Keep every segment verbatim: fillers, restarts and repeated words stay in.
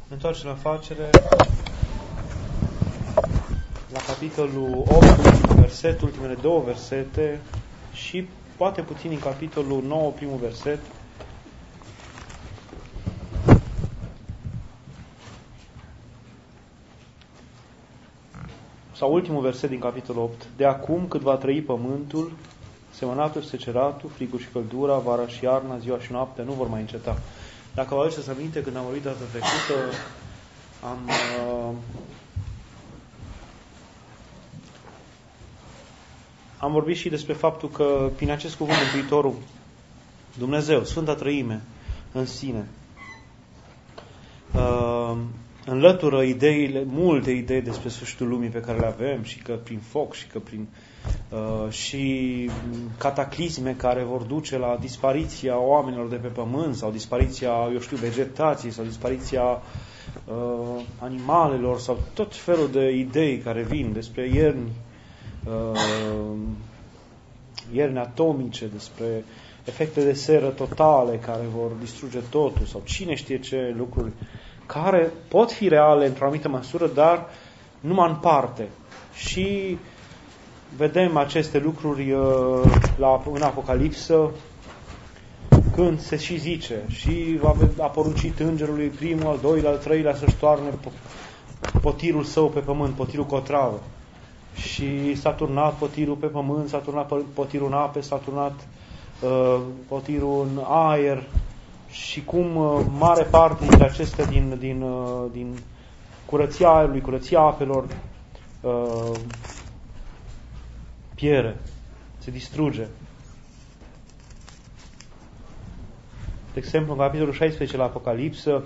Ne întoarcem la facere, la capitolul opt, verset, ultimele două versete și poate puțin în capitolul nouă, primul verset. Sau ultimul verset din capitolul opt. De acum cât va trăi pământul, semănatul, seceratul, frigul și căldura, vara și iarna, ziua și noaptea nu vor mai înceta. Dacă vă aduceți aminte, când am vorbit data trecută, am, uh, am vorbit și despre faptul că prin acest cuvânt Mântuitorul, Dumnezeu, Sfânta Trăime, în sine, uh, înlătură ideile, multe idei despre sfârșitul lumii pe care le avem și că prin foc și că prin uh, și cataclisme care vor duce la dispariția oamenilor de pe pământ sau dispariția, eu știu, vegetației sau dispariția uh, animalelor sau tot felul de idei care vin despre ierni, uh, ierni atomice, despre efecte de seră totale care vor distruge totul sau cine știe ce lucruri care pot fi reale într-o anumită măsură, dar numai în parte. Și vedem aceste lucruri uh, la, în Apocalipsă, când se și zice și a poruncit îngerului primul, al doilea, al treilea să-și toarne potirul său pe pământ, potirul cotravă. Și s-a turnat potirul pe pământ, s-a turnat potirul în ape, s-a turnat uh, potirul în aer. Și cum uh, mare parte dintre acestea din, din, uh, din curăția aerului, curăția apelor uh, piere, se distruge. De exemplu, în capitolul șaisprezece la Apocalipsă,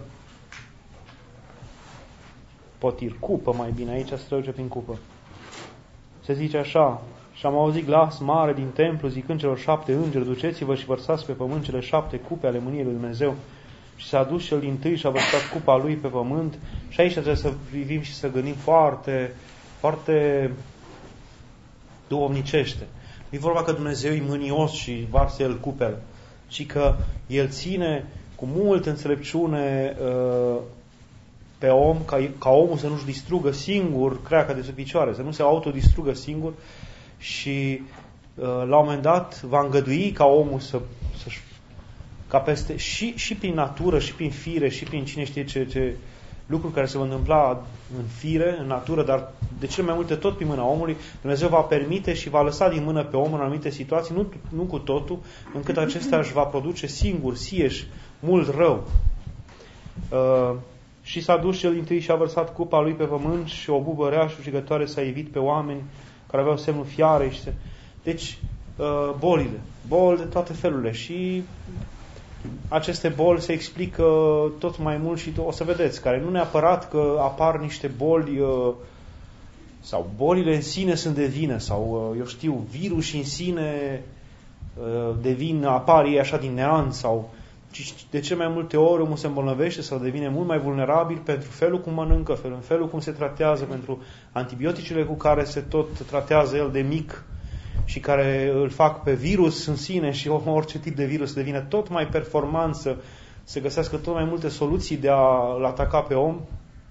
potir, cupă mai bine, aici se traduce prin cupă. Se zice așa: și am auzit glas mare din templu zicând celor șapte îngeri, duceți-vă și vărsați pe pământ cele șapte cupe ale mâniei lui Dumnezeu. Și s-a dus cel dintâi și a vărsat cupa lui pe pământ. Și aici trebuie să privim și să gândim foarte, foarte duhovnicește. Nu e vorba că Dumnezeu e mânios și varsă El cupele, ci că El ține cu multă înțelepciune uh, pe om, ca, ca omul să nu-și distrugă singur creaca de sub picioare, să nu se autodistrugă singur și uh, la un moment dat va îngădui ca omul să, să-și ca peste, și, și prin natură, și prin fire, și prin cine știe ce, ce lucruri care se vor întâmpla în fire, în natură, dar de cele mai multe tot prin mâna omului, Dumnezeu va permite și va lăsa din mână pe om în anumite situații, nu, nu cu totul, încât acesta își va produce singur, sieși, mult rău. Uh, și s-a dus cel dintâi și a vărsat cupa lui pe pământ și o bubă rea și ucigătoare s-a ivit pe oameni care aveau semnul fiarei. Și se... Deci, uh, bolile, boli de toate felurile și aceste boli se explică tot mai mult și o să vedeți, care nu neapărat că apar niște boli sau bolile în sine sunt de vină sau, eu știu, virusii în sine devin, apar ei așa din neant sau de ce mai multe ori omul se îmbolnăvește sau devine mult mai vulnerabil pentru felul cum mănâncă, felul, felul cum se tratează, pentru antibioticele cu care se tot tratează el de mic și care îl fac pe virus în sine și orice tip de virus devine tot mai performant, să se găsească tot mai multe soluții de a-l ataca pe om.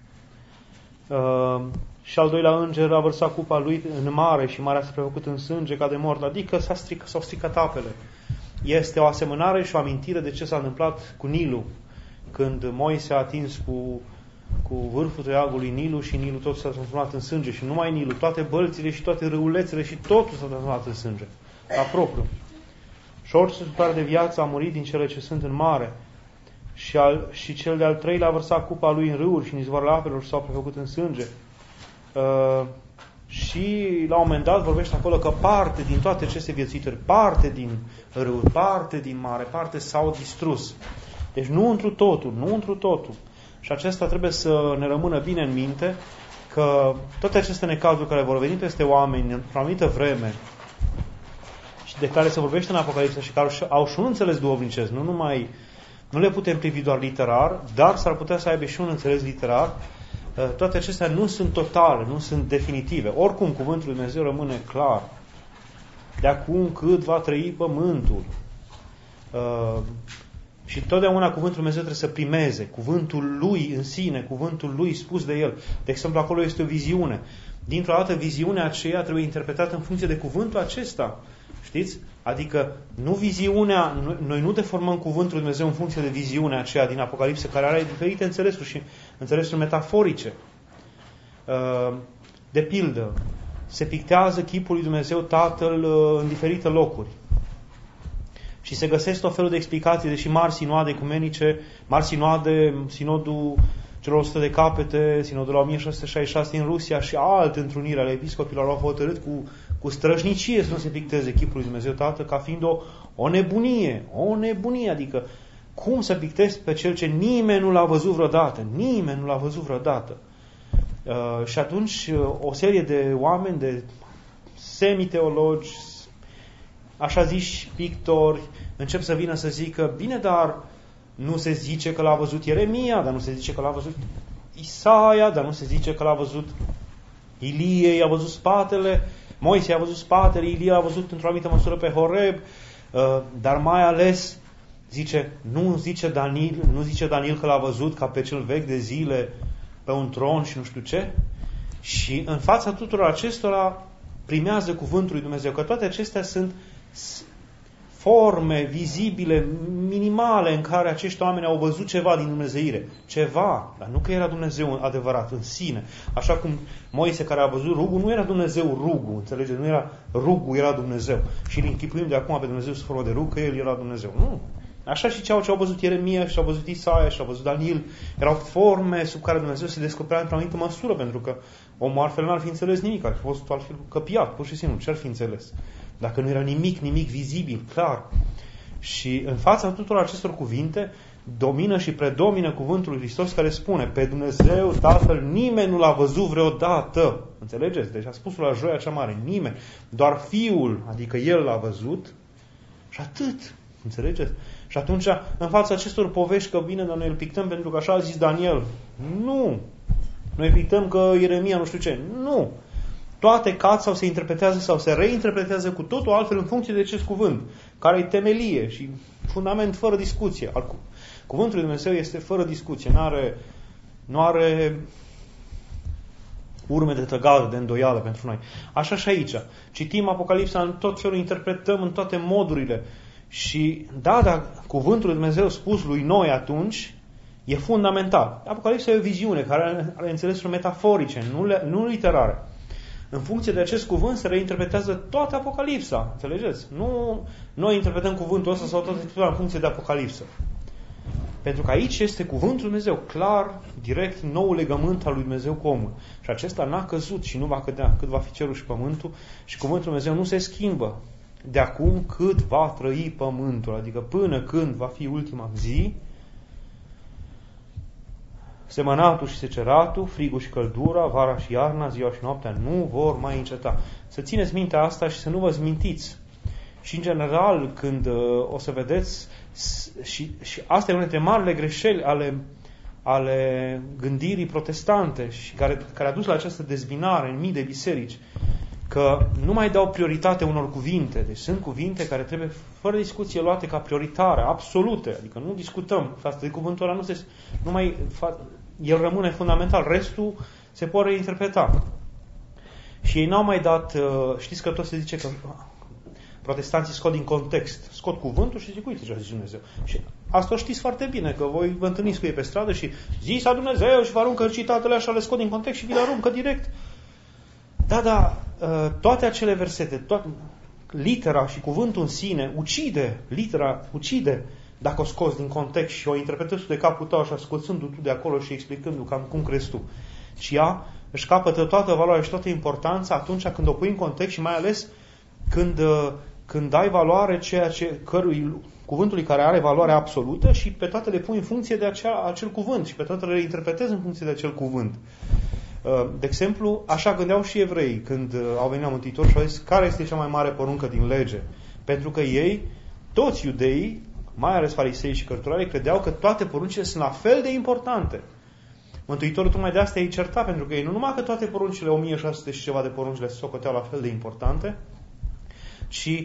Uh, și al doilea înger a vărsat cupa lui în mare și marea s-a prefăcut în sânge ca de mort, adică s-a stric, s-au stricat apele. Este o asemănare și o amintire de ce s-a întâmplat cu Nilul, când Moise a atins cu cu vârful toiagului Nilu și Nilul tot s-a transformat în sânge și numai Nilul, toate bălțile și toate râulețele și totul s-a transformat în sânge, la propriu. Și orice suflare de viață a murit din cele ce sunt în mare și, al, și cel de-al treilea a vărsat cupa lui în râuri și în izvoarele apelor și s-au prefăcut în sânge. Uh, și la un moment dat vorbește acolo că parte din toate aceste viețuituri, parte din râuri, parte din mare, parte s-au distrus. Deci nu întru totul, nu întru totul. Și acesta trebuie să ne rămână bine în minte că toate aceste necazuri care vor veni peste oameni într-o anumită vreme și de care se vorbește în Apocalipsă și care au și un înțeles duhovnicesc, nu numai, nu le putem privi doar literar, dar s-ar putea să aibă și un înțeles literar, toate acestea nu sunt totale, nu sunt definitive. Oricum, cuvântul lui Dumnezeu rămâne clar. De acum cât va trăi pământul. Și totdeauna cuvântul Dumnezeu trebuie să primeze, cuvântul Lui în sine, cuvântul Lui spus de El. De exemplu, acolo este o viziune. Dintr-o dată, viziunea aceea trebuie interpretată în funcție de cuvântul acesta. Știți? Adică nu viziunea, noi nu deformăm cuvântul Lui Dumnezeu în funcție de viziunea aceea din Apocalipsă, care are diferite înțelesuri și înțelesuri metaforice. De pildă, se pictează chipul lui Dumnezeu Tatăl în diferite locuri. Și se găsesc tot felul de explicații, deși mari sinoade ecumenice, mari sinoade, sinodul celor o sută de capete, sinodul la o mie șase sute șaizeci și șase din Rusia și alte întruniri ale episcopilor au hotărât cu, cu străjnicie să nu se picteze chipul lui Dumnezeu Tatăl ca fiind o, o nebunie, o nebunie, adică cum să pictezi pe cel ce nimeni nu l-a văzut vreodată, nimeni nu l-a văzut vreodată. Uh, și atunci o serie de oameni, de semiteologi, așa zici pictori, încep să vină să zică, bine, dar nu se zice că l-a văzut Ieremia, dar nu se zice că l-a văzut Isaia, dar nu se zice că l-a văzut Ilie, i-a văzut spatele, Moise i-a văzut spatele, Ilie l-a văzut într-o anumită măsură pe Horeb, dar mai ales zice, nu zice Daniel, nu zice Daniel că l-a văzut ca pe cel vechi de zile pe un tron și nu știu ce. Și în fața tuturor acestora primează cuvântul lui Dumnezeu, că toate acestea sunt forme vizibile, minimale, în care acești oameni au văzut ceva din dumnezeire. Ceva, dar nu că era Dumnezeu adevărat în sine. Așa cum Moise, care a văzut rugul, nu era Dumnezeu rugul, înțelegeți? Nu era rugul, era Dumnezeu. Și îl închipuim de acum pe Dumnezeu sub formă de rug, că El era Dumnezeu. Nu. Așa și ceau ce au văzut Ieremia, și au văzut Isaia, și au văzut Daniel, erau forme sub care Dumnezeu se descoperea într-o anumită măsură, pentru că omul altfel n-ar fi înțeles nimic, ar fi fost altfel căpiat, pur și simplu. Ce ar fi înțeles? Dacă nu era nimic, nimic vizibil, clar. Și în fața tuturor acestor cuvinte, domină și predomină cuvântul lui Hristos care spune, pe Dumnezeu Tatăl nimeni nu l-a văzut vreodată. Înțelegeți? Deci a spus-o la joia cea mare, nimeni. Doar Fiul, adică El l-a văzut și atât. Înțelegeți? Și atunci, în fața acestor povești că bine, dar noi îl pictăm pentru că așa a zis Daniel. Nu! Noi pictăm că Ieremia nu știu ce. Nu! Toate cad sau se interpretează sau se reinterpretează cu totul altfel în funcție de acest cuvânt, care e temelie și fundament fără discuție. Cuvântul lui Dumnezeu este fără discuție, nu are, nu are urme de tăgadă, de îndoială pentru noi. Așa și aici. Citim Apocalipsa în tot felul, interpretăm în toate modurile. Și da, dar cuvântul lui Dumnezeu spus lui noi atunci e fundamental. Apocalipsa e o viziune care are înțelesuri metaforice, nu, le, nu literare. În funcție de acest cuvânt se reinterpretează toată Apocalipsa. Înțelegeți? Nu noi interpretăm cuvântul ăsta sau toată Scriptura în funcție de Apocalipsă. Pentru că aici este cuvântul lui Dumnezeu, clar, direct, nou legământ al lui Dumnezeu cu omul. Și acesta n-a căzut și nu va cădea cât va fi cerul și pământul. Și cuvântul lui Dumnezeu nu se schimbă de acum cât va trăi pământul. Adică până când va fi ultima zi, semănatul și seceratul, frigul și căldura, vara și iarna, ziua și noaptea nu vor mai înceta. Să țineți mintea asta și să nu vă zmintiți. Și în general, când uh, o să vedeți, și, și asta e una dintre marile greșeli ale, ale gândirii protestante și care, care a dus la această dezbinare în mii de biserici, că nu mai dau prioritate unor cuvinte. Deci sunt cuvinte care trebuie fără discuție luate ca prioritare, absolute. Adică nu discutăm. Față de cuvântul ăla nu se, nu mai, el rămâne fundamental. Restul se poate reinterpreta. Și ei n-au mai dat, știți că tot se zice că protestanții scot din context. Scot cuvântul și zic, uite ce a zis Dumnezeu. Și asta o știți foarte bine, că voi vă întâlniți cu ei pe stradă și zisa Dumnezeu și vă aruncă citatele așa, le scot din context și vi le aruncă direct. Da, da, toate acele versete, toate, litera și cuvântul în sine ucide, litera ucide dacă o scoți din context și o interpretezi de capul tău așa, scoțându-tu de acolo și explicându cam cum crezi tu. Și ea își capătă toată valoarea și toată importanța atunci când o pui în context și mai ales când, când dai valoare ceea ce, cărui, cuvântului care are valoare absolută și pe toate le pui în funcție de acea, acel cuvânt și pe toate le interpretezi în funcție de acel cuvânt. De exemplu, așa gândeau și evreii când au venit la Mântuitor și au zis care este cea mai mare poruncă din lege. Pentru că ei, toți iudeii, mai ales farisei și cărturari, credeau că toate poruncile sunt la fel de importante. Mântuitorul tocmai de asta îi certa, pentru că ei nu numai că toate poruncile, o mie șase sute și ceva de porunci le socoteau la fel de importante, ci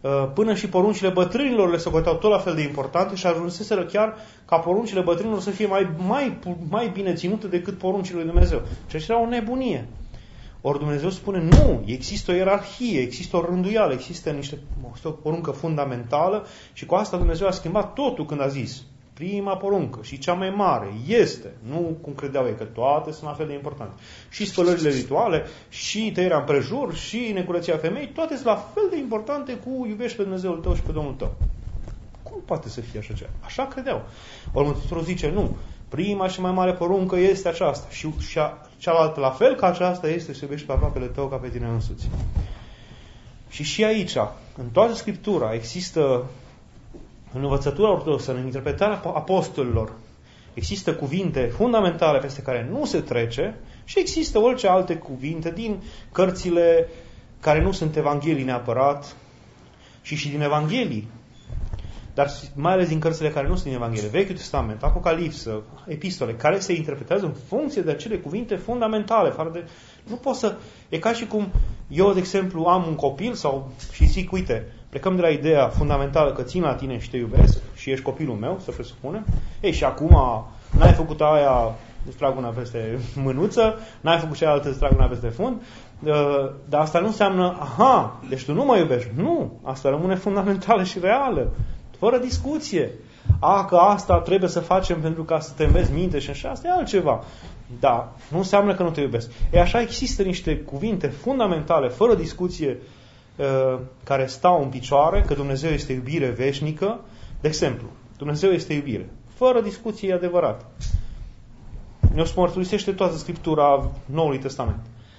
până și poruncile bătrânilor le socoteau tot la fel de importante și ajunseseră chiar ca poruncile bătrânilor să fie mai, mai, mai bine ținute decât poruncile lui Dumnezeu. Ceea ce era o nebunie. Ori Dumnezeu spune, nu, există o ierarhie, există o rânduială, există niște, o poruncă fundamentală și cu asta Dumnezeu a schimbat totul când a zis, prima poruncă și cea mai mare este, nu cum credeau ei, că toate sunt la fel de importante. Și spălările rituale, și tăierea împrejur, și necurăția femeii, toate sunt la fel de importante cu iubești pe Dumnezeul tău și pe Domnul tău. Cum poate să fie așa ceva? Așa credeau. Ori Mântuitorul zice, nu, prima și mai mare poruncă este aceasta și, și a, cealaltă la fel ca aceasta este să iubești pe aproapele tău ca pe tine însuți. Și și aici, în toată Scriptura, există în învățătura ortodoxă, în interpretarea apostolilor, există cuvinte fundamentale peste care nu se trece și există orice alte cuvinte din cărțile care nu sunt Evanghelii neapărat și și din Evanghelii, dar mai ales din cărțile care nu sunt din Evanghelie, Vechiul Testament, Apocalipsă, Epistole, care se interpretează în funcție de acele cuvinte fundamentale. Fără de... Nu pot să... E ca și cum eu, de exemplu, am un copil sau și zic, uite, plecăm de la ideea fundamentală că țin la tine și te iubesc și ești copilul meu, să presupunem. Ei, și acum n-ai făcut aia, îți trag una peste mânuță, n-ai făcut cealaltă, îți trag una peste fund, dar asta nu înseamnă, aha, deci tu nu mă iubești. Nu, asta rămâne fundamentală și reală, fără discuție. A, că asta trebuie să facem pentru ca să te înveți minte și așa, asta e altceva. Da, nu înseamnă că nu te iubesc. E așa, există niște cuvinte fundamentale, fără discuție, care stau în picioare, că Dumnezeu este iubire veșnică. De exemplu, Dumnezeu este iubire. Fără discuție, e adevărat. Ne-o mărturisește toată Scriptura Noului Testament.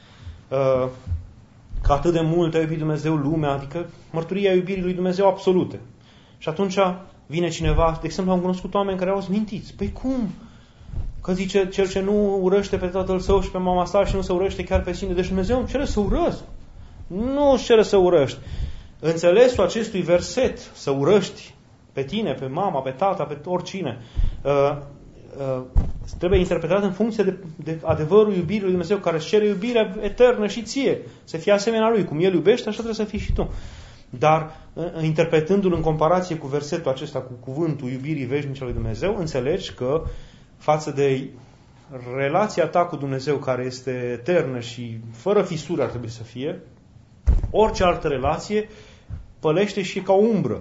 Că atât de mult a iubit Dumnezeu lumea, adică mărturia iubirii lui Dumnezeu absolute. Și atunci vine cineva, de exemplu, am cunoscut oameni care au mintiți. Păi cum? Că zice, cel ce nu urăște pe tatăl său și pe mama sa și nu se urăște chiar pe sine. Deci Dumnezeu îmi cere să urăsc. Nu îți cere să urăști. Înțelesul acestui verset, să urăști pe tine, pe mama, pe tata, pe oricine, uh, uh, trebuie interpretat în funcție de, de adevărul iubirii lui Dumnezeu, care își cere iubirea eternă și ție. Să fie asemenea lui. Cum El iubește, așa trebuie să fii și tu. Dar, uh, interpretându-l în comparație cu versetul acesta, cu cuvântul iubirii veșnice lui Dumnezeu, înțelegi că față de relația ta cu Dumnezeu, care este eternă și fără fisuri ar trebui să fie, orice altă relație pălește și ca o umbră.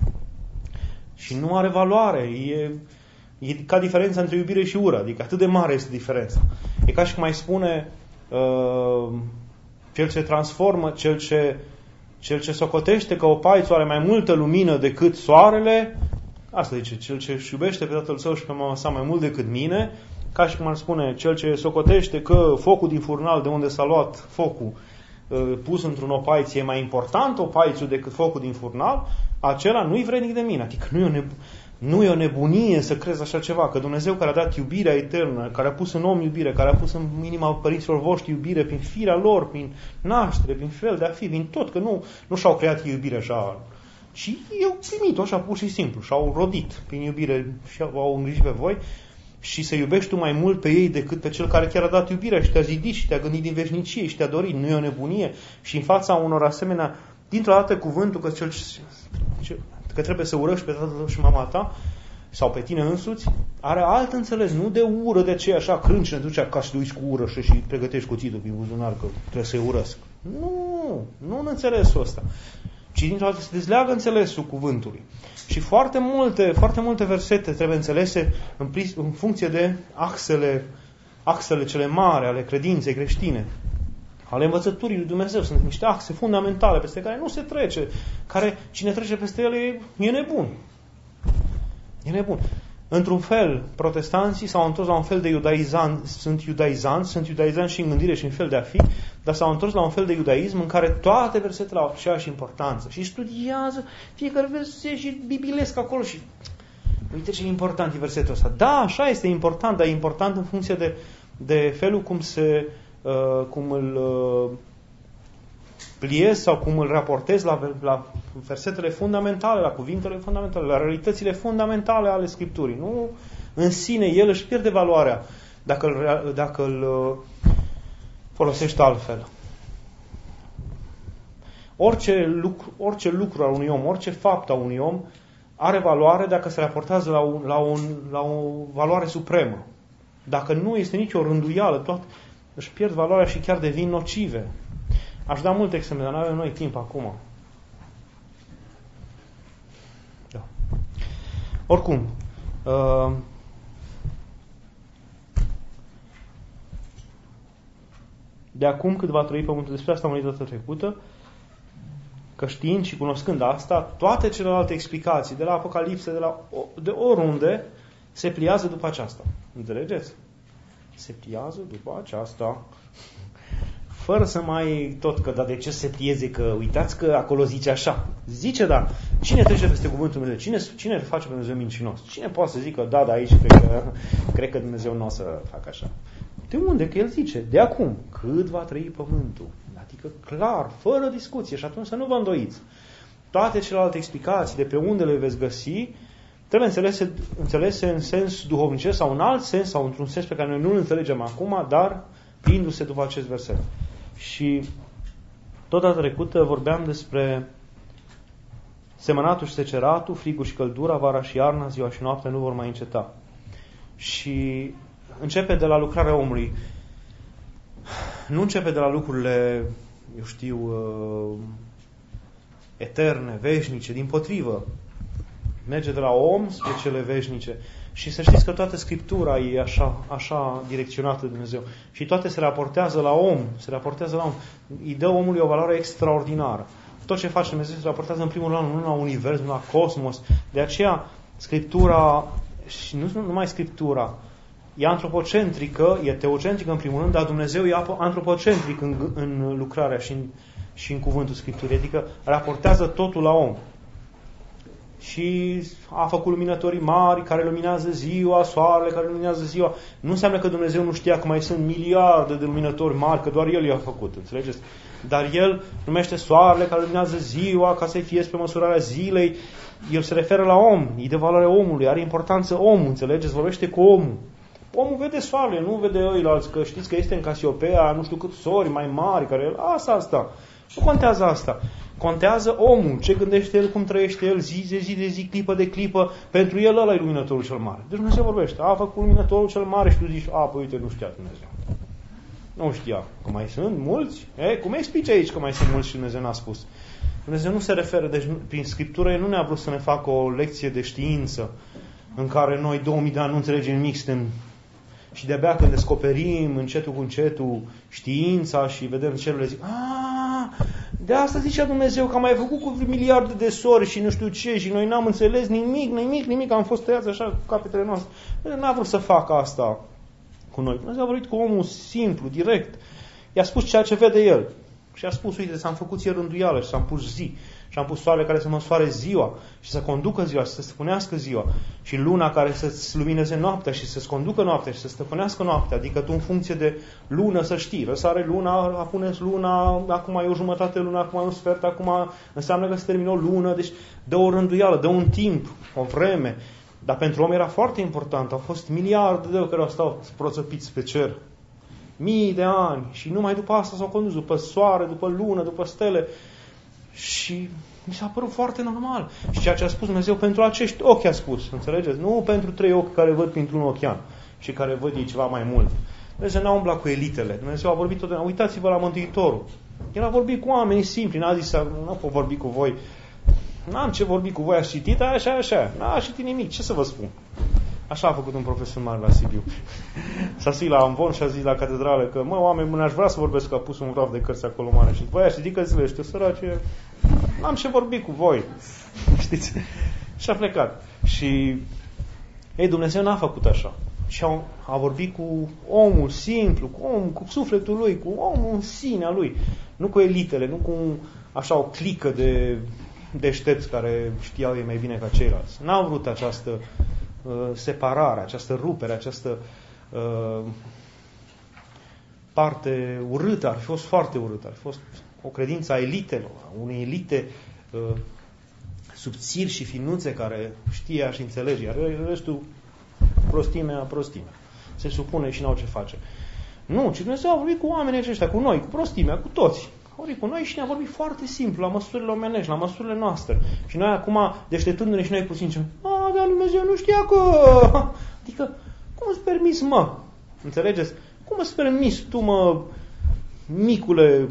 Și nu are valoare. E, e ca diferența între iubire și ură. Adică atât de mare este diferența. E ca și cum mai spune uh, cel ce transformă, cel ce, cel ce socotește că o paiță are mai multă lumină decât soarele. Asta zice, cel ce își iubește pe tatăl său și pe mama sa mai mult decât mine. Ca și cum ar spune, cel ce socotește că focul din furnal de unde s-a luat focul pus într-un opaiție e mai important opaițiul decât focul din furnal, acela nu-i vrednic de mine. Adică nu e, o neb- nu e o nebunie să crezi așa ceva, că Dumnezeu care a dat iubirea eternă, care a pus în om iubire, care a pus în inima părinților voștri iubire prin firea lor, prin naștere, prin fel de a fi, prin tot, că nu, nu și-au creat iubire așa, ci i-au primit-o așa pur și simplu și-au rodit prin iubire și au îngrijit pe voi. Și să iubești tu mai mult pe ei decât pe cel care chiar a dat iubirea și te-a zidit și te-a gândit din veșnicie și te-a dorit. Nu e o nebunie. Și în fața unor asemenea, dintr-o dată cuvântul că, cel, că trebuie să urăști pe tatăl și mama ta sau pe tine însuți, are alt înțeles. Nu de ură, de ce așa crâncine, te duci acasă și te uiți cu ură și pregătești cuțitul pe buzunar că trebuie să-i urăsc. Nu, nu în înțelesul ăsta. Ci dintr-o dată se dezleagă înțelesul cuvântului. Și foarte multe, foarte multe versete trebuie înțelese în, în funcție de axele, axele cele mari ale credinței creștine, ale învățăturii lui Dumnezeu. Sunt niște axe fundamentale peste care nu se trece, care cine trece peste ele e nebun. E nebun. Într-un fel, protestanții s-au întors la un fel de iudaizanți, sunt iudaizanți, sunt iudaizanți și în gândire și în fel de a fi, dar s-au întors la un fel de iudaism în care toate versetele au aceeași importanță și studiază fiecare verset și bibilesc acolo și uite ce important e versetul ăsta. Da, așa este important, dar e important în funcție de, de felul cum se uh, cum îl uh, pliez sau cum îl raportez la, la versetele fundamentale, la cuvintele fundamentale, la realitățile fundamentale ale Scripturii. Nu în sine, el își pierde valoarea dacă îl, dacă îl folosește altfel. Orice lucru, orice lucru al unui om, orice fapt al unui om are valoare dacă se raportează la, un, la, un, la o valoare supremă. Dacă nu este nicio rânduială, tot își pierd valoarea și chiar devin nocive. Aș da multe exemple, dar nu avem noi timp acum. Da. Oricum, uh, de acum cât va trăi pământul, despre asta am mai data trecută, că știind și cunoscând asta, toate celelalte explicații, de la Apocalipsă, de, la, de oriunde, se pliază după aceasta. Înțelegeți? Se pliază după aceasta. Fără să mai tot că, dar de ce se plieze? Că uitați că acolo zice așa. Zice, da. Cine trece peste cuvântul Dumnezeu? Cine, cine face pe Dumnezeu mincinos? Cine poate să zică, da, da, aici cred că, cred că Dumnezeu nu o să facă așa? De unde? Că El zice, de acum, cât va trăi pământul. Adică clar, fără discuție. Și atunci să nu vă îndoiți. Toate celelalte explicații de pe unde le veți găsi trebuie înțelese, înțelese în sens duhovnicesc sau în alt sens sau într-un sens pe care noi nu-l înțelegem acum, dar plindu-se după acest verset. Și tot data trecută vorbeam despre semănatul și seceratul, frigul și căldura, vara și iarna, ziua și noaptea nu vor mai înceta. Și începe de la lucrarea omului. Nu începe de la lucrurile, eu știu, uh, eterne, veșnice, dimpotrivă. Merge de la om spre cele veșnice. Și să știți că toată Scriptura e așa, așa direcționată de Dumnezeu. Și toate se raportează la om. Se raportează la om. Îi dă omului o valoare extraordinară. Tot ce face Dumnezeu se raportează în primul rând nu la univers, nu la cosmos. De aceea Scriptura, și nu numai Scriptura, e antropocentrică, e teocentrică în primul rând, dar Dumnezeu e antropocentric în, în lucrarea și în, și în cuvântul Scripturii. Adică raportează totul la om. Și a făcut luminătorii mari care luminează ziua, soarele care luminează ziua. Nu înseamnă că Dumnezeu nu știa că mai sunt miliarde de luminători mari, că doar El i-a făcut, înțelegeți? Dar El numește soarele care luminează ziua ca să-i fie spre măsurarea zilei. El se referă la om, e de valoare omului, are importanță omul, înțelegeți? Vorbește cu omul. Omul vede soarele, nu vede ăilalți, că știți că este în Casiopea, nu știu cât sori mai mari, care asta, asta. Nu contează asta. Contează omul, ce gândește el, cum trăiește el, zi de zi de zi, clipă de clipă. Pentru el ăla e luminătorul cel mare. Deci Dumnezeu vorbește. A făcut luminătorul cel mare și tu zici, a, păi uite, nu știa Dumnezeu. Nu știa. Că mai sunt mulți? E, cum explici aici că mai sunt mulți și Dumnezeu n-a spus? Dumnezeu nu se referă, deci prin Scriptură El nu ne-a vrut să ne facă o lecție de știință în care noi două mii de ani nu înțelegem nimic, suntem și de-abia când descoperim încetul cu încetul știința și vedem celurile, zic, aaa, de asta zicea Dumnezeu că am mai făcut cu miliarde de sori și nu știu ce și noi n-am înțeles nimic, nimic, nimic, am fost tăiați așa cu capetele noastre. N-a vrut să facă asta cu noi. Dumnezeu a vorbit cu omul simplu, direct. I-a spus ceea ce vede el. Și a spus, uite, s-am făcut ție rânduială și s-am pus zi. Și am pus soarele care să măsoare ziua și să conducă ziua și să stăpânească ziua. Și luna care să-ți lumineze noaptea și să-ți conducă noaptea și să stăpânească noaptea. Adică tu în funcție de lună să știi. Răsare luna, apuneți luna, acum e o jumătate lună, acum e un sfert, acum înseamnă că se termină o lună. Deci dă o rânduială, dă un timp, o vreme. Dar pentru om era foarte important. Au fost miliarde de care au stat proțăpiți pe cer. Mii de ani. Și numai după asta s-au condus, după soare, după lună, după stele. Și mi s-a părut foarte normal. Și ceea ce a spus Dumnezeu pentru acești ochi a spus, înțelegeți? Nu pentru trei ochi care văd printr-un ochian și care văd ei ceva mai mult. Dumnezeu n-a umblat cu elitele. Dumnezeu a vorbit totdeauna. Uitați-vă la Mântuitorul. El a vorbit cu oamenii simpli. N-a zis, nu pot vorbi cu voi. N-am ce vorbi cu voi. Ați citit? Așa, așa. N-a citit nimic. Ce să vă spun? Așa a făcut un profesor mare la Sibiu. S-a sărit la Amvon și a zis la catedrală că, mă, oameni buni, aș vrea să vorbesc, că a pus un graf de cărți acolo mare. Și voi ați citit cărțile, știu, sărace, n-am ce vorbi cu voi. Știți? Și a plecat. Și, ei, Dumnezeu n-a făcut așa. Și a, a vorbit cu omul simplu, cu omul, cu sufletul lui, cu omul în sinea lui. Nu cu elitele, nu cu așa o clică de deștepți care știau ei mai bine ca ceilalți. N-au vrut această uh, separare, această rupere, această uh, parte urâtă. Ar fi fost foarte urâtă. Ar fi fost o credință a elitelor, a unei elite uh, subțiri și finuțe care știa și înțelege. Iar restul prostimea, prostimea. Se supune și n-au ce face. Nu, ci Dumnezeu a vorbit cu oamenii aceștia, cu noi, cu prostimea, cu toți. A vorbit cu noi și ne-a vorbit foarte simplu, la măsurile omenești, la măsurile noastre. Și noi acum, deșteptându-ne și noi puțin, zicem, a, dar Dumnezeu nu știa că... Adică, cum îți permis, mă? Înțelegeți? Cum îți permis tu, mă, micule,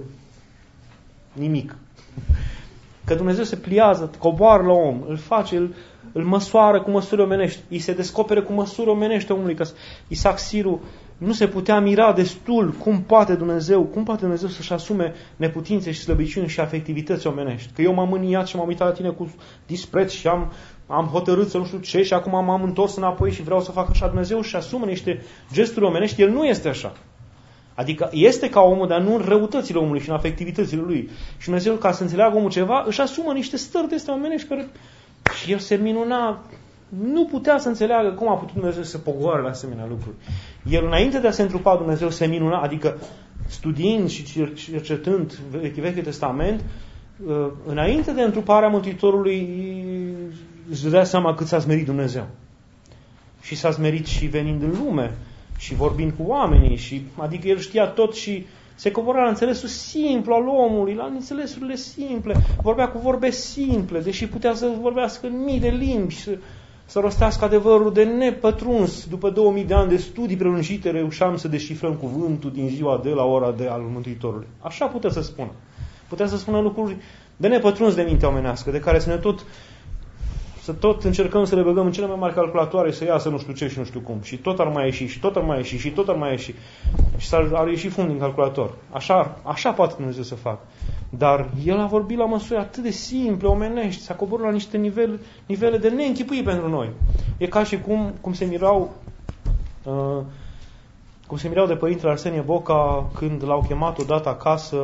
nimic? Că Dumnezeu se pliază, coboară la om, îl face, îl, îl măsoară cu măsuri omenești, îi se descopere cu măsuri omenești omului. Că Isaac Siru nu se putea mira destul cum poate Dumnezeu, cum poate Dumnezeu să-și asume neputințe și slăbiciuni și afectivități omenești. Că eu m-am mâniat și m-am uitat la tine cu dispreț și am, am hotărât să nu știu ce și acum m-am întors înapoi și vreau să fac așa. Dumnezeu și asumă niște gesturi omenești, El nu este așa. Adică este ca omul, dar nu în răutățile omului și în afectivitățile lui. Și Dumnezeu, ca să înțeleagă omul ceva, își asumă niște stări de astea omenești care... Și el se minuna, nu putea să înțeleagă cum a putut Dumnezeu să se pogoare la asemenea lucruri. El, înainte de a se întrupa, Dumnezeu se minuna, adică studiind și cercetând Vechiul Testament, înainte de întruparea Mântuitorului, își dădea seama cât s-a smerit Dumnezeu. Și s-a smerit și venind în lume, și vorbind cu oamenii, și, adică el știa tot și se cobora la înțelesul simplu al omului, la înțelesurile simple, vorbea cu vorbe simple, deși putea să vorbească în mii de limbi, să, să rostească adevărul de nepătruns. După două mii de ani de studii prelungite, reușeam să descifrăm cuvântul din ziua de la ora de al Mântuitorului. Așa putea să spună. Putea să spună lucruri de nepătruns de mintea omenească, de care să ne tot... să tot încercăm să le băgăm în cele mai mari calculatoare, să iasă nu știu ce și nu știu cum. Și tot ar mai ieși, și tot ar mai ieși, și tot ar mai ieși. Și s-ar, ar ieși fund din calculator. Așa, așa poate Dumnezeu să facă. Dar El a vorbit la măsuri atât de simple, omenești, s-a coborât la niște nivele, nivele de neînchipuit pentru noi. E ca și cum, cum se mirau uh, cum se mirau de Părintele Arsenie Boca când l-au chemat odată acasă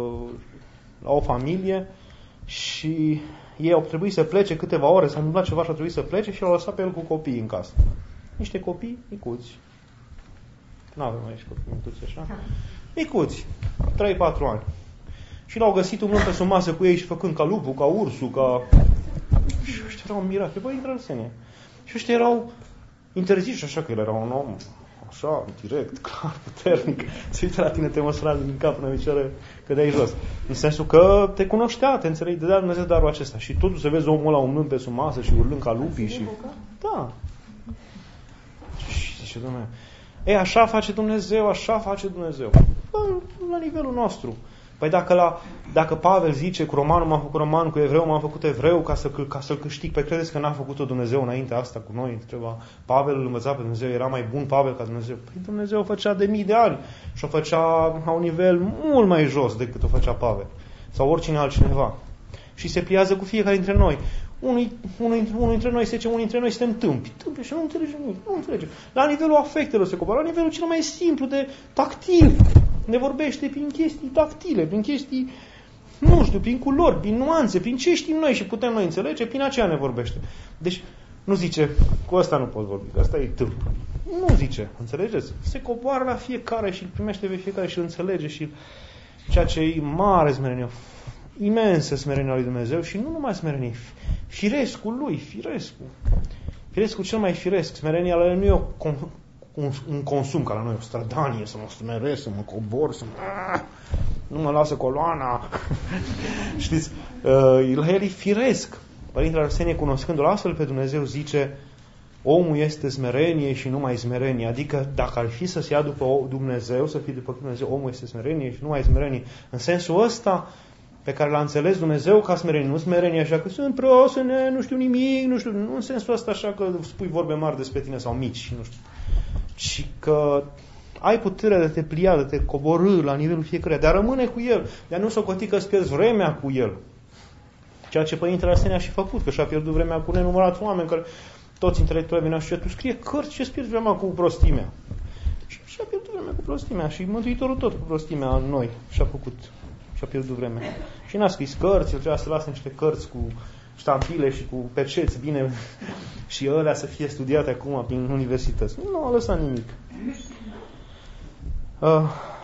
la o familie și ei au trebuit să plece câteva ore, s-a întâmplat ceva și au trebuit să plece și l-au lăsat pe el cu copii în casă. Niște copii micuți. Nu avem aici copii micuți așa. Micuți. trei patru ani. Și l-au găsit umblând pe sub masă cu ei și făcând ca lupul, ca ursul, ca... Și ăștia erau mirați. Băi, intră în senie. Și ăștia erau interziși așa, că el era un om așa, direct, clar, puternic. Se uită la tine, te măsura din cap până în picioare, cădeai jos. În sensul că te cunoștea, te înțelegi, de Dumnezeu darul acesta. Și totuși se vezi omul ăla umblând pe sub masă și urlând ca lupii și... Da. Și zice, Dumnezeu, ei, așa face Dumnezeu, așa face Dumnezeu. Bă, la nivelul nostru. Păi dacă, la, dacă Pavel zice, cu romanul m-am făcut roman, cu evreu m-am făcut evreu ca, să, ca să-l câștig, păi credeți că n-a făcut-o Dumnezeu înainte asta cu noi? Întreba. Pavel îl învăța pe Dumnezeu, era mai bun Pavel ca Dumnezeu. Păi Dumnezeu o făcea de mii de ani și o făcea la un nivel mult mai jos decât o făcea Pavel. Sau oricine altcineva. Și se pliază cu fiecare dintre noi. Unul, unul, unul dintre noi se zice, unul dintre noi suntem tâmpi. Tâmpi și nu înțelegem nimic. Nu înțelegem. La nivelul afectelor se coboară, la nivelul cel mai simplu de tactil. Ne vorbește prin chestii tactile, prin chestii, nu știu, prin culori, prin nuanțe, prin ce știm noi și putem noi înțelege, prin aceea ne vorbește. Deci, nu zice, cu ăsta nu pot vorbi, că ăsta e tâmp. Nu zice, înțelegeți? Se coboară la fiecare și îl primește pe fiecare și îl înțelege și ceea ce e mare smerenie, imensă smerenie a lui Dumnezeu și nu numai smerenie, firescul lui, firescul. Firescul cel mai firesc, smerenia la el nu e o Un, un consum ca la noi, o strădanie, să mă smeresc, să mă cobor, să mă... nu mă lasă coloana. Știți? Uh, la el e firesc. Părintele Arsenie, cunoscându-l astfel pe Dumnezeu, zice omul este smerenie și numai smerenie. Adică dacă ar fi să se ia după Dumnezeu, să fie după Dumnezeu, omul este smerenie și numai smerenie. În sensul ăsta pe care l-a înțeles Dumnezeu ca smerenie, nu smerenie așa că sunt prost, nu știu nimic, nu știu, nu în sensul ăsta așa că spui vorbe mari despre tine sau mici, nu știu. Și că ai puterea de te plia, de te coborî la nivelul fiecăruia, de a rămâne cu el, de a nu socoti că îți pierzi vremea cu el. Ceea ce Părintele Arsenie a și făcut, că și-a pierdut vremea cu nenumărați oameni care toți intelectuali veneau și tu scrie cărți, ce-ți pierzi vremea cu prostimea? Și și-a pierdut vremea cu prostimea și Mântuitorul tot cu prostimea în noi și-a făcut, și-a pierdut vremea. Și n-a scris cărți, el trebuia să lase niște cărți cu ștampile și cu peceți bine și ălea să fie studiate acum prin universități. Nu a lăsat nimic. Uh,